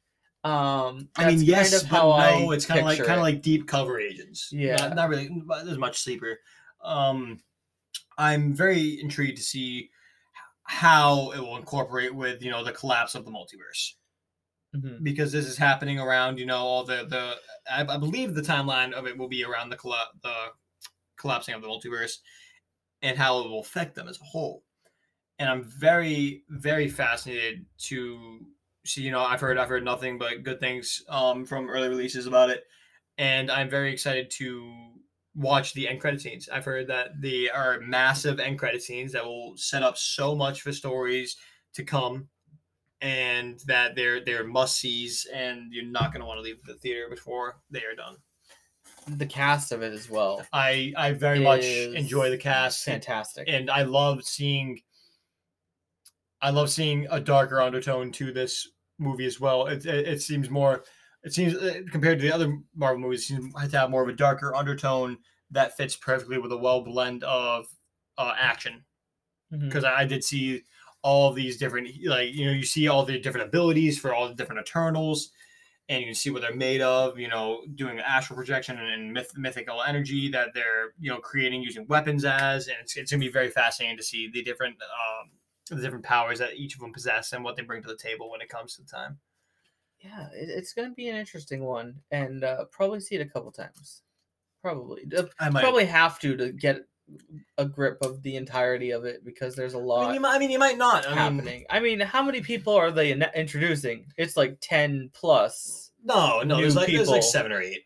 Um, I mean, yes, kind of but how no, I it's kind of like picture kind of it. like deep cover agents. Yeah. not, not really. Not as much sleeper. Um, I'm very intrigued to see how it will incorporate with you know the collapse of the multiverse. Mhm. Because this is happening around you know all the the I, I believe the timeline of it will be around the colla- the collapsing of the multiverse and how it will affect them as a whole. And I'm very, very fascinated to see. You know, I've heard, I've heard nothing but good things um, from early releases about it, and I'm very excited to watch the end credit scenes. I've heard that they are massive end credit scenes that will set up so much for stories to come, and that they're they're must sees, and you're not going to want to leave the theater before they are done. The cast of it as well. I I very much enjoy the cast, fantastic, and I love seeing. I love seeing a darker undertone to this movie as well. It, it, it seems more, it seems uh, compared to the other Marvel movies, it seems to have more of a darker undertone that fits perfectly with a well blend of uh, action. Because mm-hmm. I, I did see all of these different, like, you know, you see all the different abilities for all the different Eternals, and you can see what they're made of, you know, doing astral projection and, and myth, mythical energy that they're, you know, creating using weapons as, and it's, it's going to be very fascinating to see the different, um, the different powers that each of them possess and what they bring to the table when it comes to the time. Yeah, it, it's going to be an interesting one, and uh, probably see it a couple times. Probably. I might. Probably have to to get a grip of the entirety of it because there's a lot. I mean, you might, I mean, you might not I happening. Mean, I mean, how many people are they introducing? It's like ten plus. No, no, there's like, there's like seven or eight.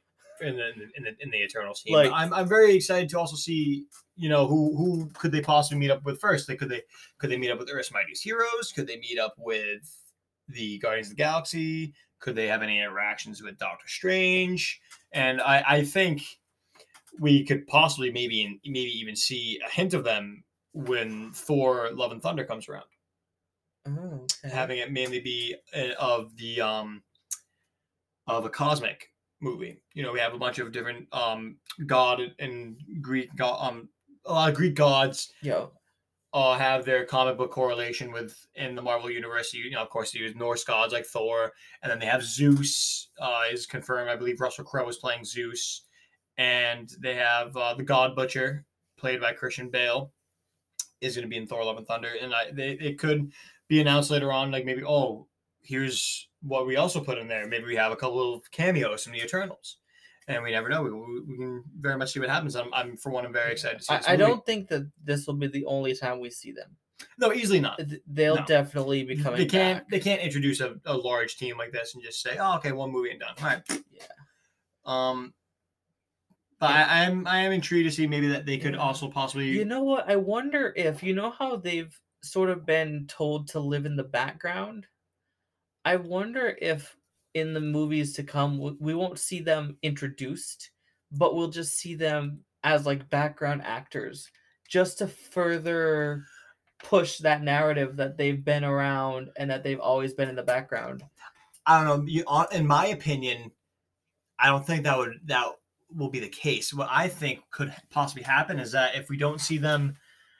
in the in the, in the Eternals team. Like- I'm I'm very excited to also see, you know, who who could they possibly meet up with first? Like, could they could they meet up with Earth's Mightiest Heroes? Could they meet up with the Guardians of the Galaxy? Could they have any interactions with Doctor Strange? And I I think we could possibly maybe maybe even see a hint of them when Thor: Love and Thunder comes around. Oh, okay. Having it mainly be uh, of the um of a cosmic movie. You know, we have a bunch of different um god and Greek god um a lot of Greek gods Yo, uh have their comic book correlation with in the Marvel universe. You know, of course, they use Norse gods like Thor, and then they have Zeus uh is confirmed. I believe Russell Crowe is playing Zeus, and they have uh, the God Butcher played by Christian Bale is going to be in Thor: Love and Thunder, and I they it could be announced later on, like maybe oh here's what we also put in there. Maybe we have a couple of cameos from the Eternals, and we never know. We, we, we can very much see what happens. I'm, I'm for one, I'm very excited to see. This I, I movie. don't think that this will be the only time we see them. No, easily not. Th- They'll No. definitely be coming They can't. back. They can't introduce a, a large team like this and just say, "Oh, okay, one movie and done." All right. Yeah. Um. But I, I'm I am intrigued to see maybe that they could Yeah. also possibly. You know what? I wonder if you know how they've sort of been told to live in the background. I wonder if in the movies to come w- we won't see them introduced, but we'll just see them as like background actors, just to further push that narrative that they've been around and that they've always been in the background. I don't know. You, uh, in my opinion, I don't think that would that will be the case. What I think could possibly happen is that if we don't see them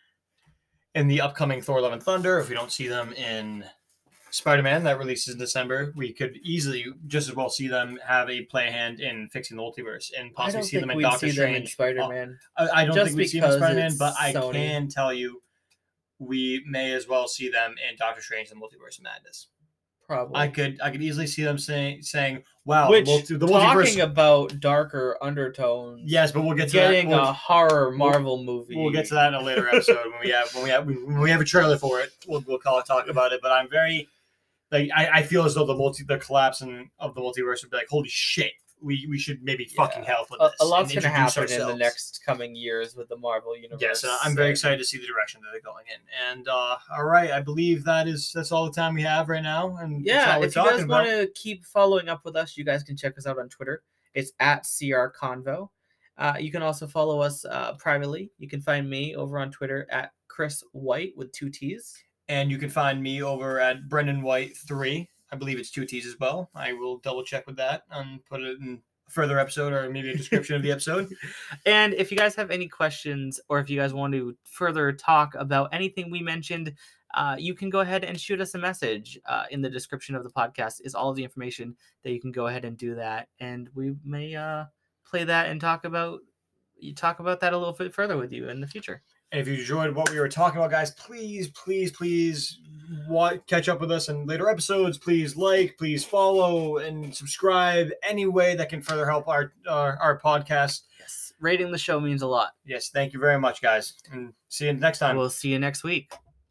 in the upcoming Thor: Love and Thunder, if we don't see them in Spider-Man that releases in December, we could easily just as well see them have a play hand in fixing the multiverse and I possibly don't see think them in we'd Doctor see them in Strange. Spider-Man. I, I don't just think we'd see them in because Spider-Man, it's but I Sony. can tell you we may as well see them in Doctor Strange and Multiverse of Madness. Probably. I could I could easily see them saying saying, "Wow, Which the, multi- the talking multiverse." about darker undertones. Yes, but we'll get to getting that. We'll, a horror Marvel movie. we'll get to that in a later episode when we have when we have when we have a trailer for it. We'll we'll call it talk about it. But I'm very like I, I feel as though the multi the collapse in, of the multiverse would be like, holy shit, we we should maybe Yeah. fucking help with A, this. a lot's and going to introduce happen in the ourselves. next coming years with the Marvel universe. Yes, uh, I'm very and- excited to see the direction that they're going in. And uh, all right, I believe that is that's all the time we have right now. And that's Yeah, all we're if you talking guys about. want to keep following up with us, you guys can check us out on Twitter. It's at C R Convo. Uh, you can also follow us uh, privately. You can find me over on Twitter at Chris White with two T's. And you can find me over at Brendan White three. I believe it's two T's as well. I will double check with that and put it in a further episode or maybe a description of the episode. And if you guys have any questions or if you guys want to further talk about anything we mentioned, uh, you can go ahead and shoot us a message. Uh, in the description of the podcast is all of the information that you can go ahead and do that. And we may uh, play that and talk about you talk about that a little bit further with you in the future. And if you enjoyed what we were talking about, guys, please, please, please wa- catch up with us in later episodes. Please like, please follow, and subscribe any way that can further help our our, our podcast. Yes, rating the show means a lot. Yes, thank you very much, guys. And see you next time. We'll see you next week.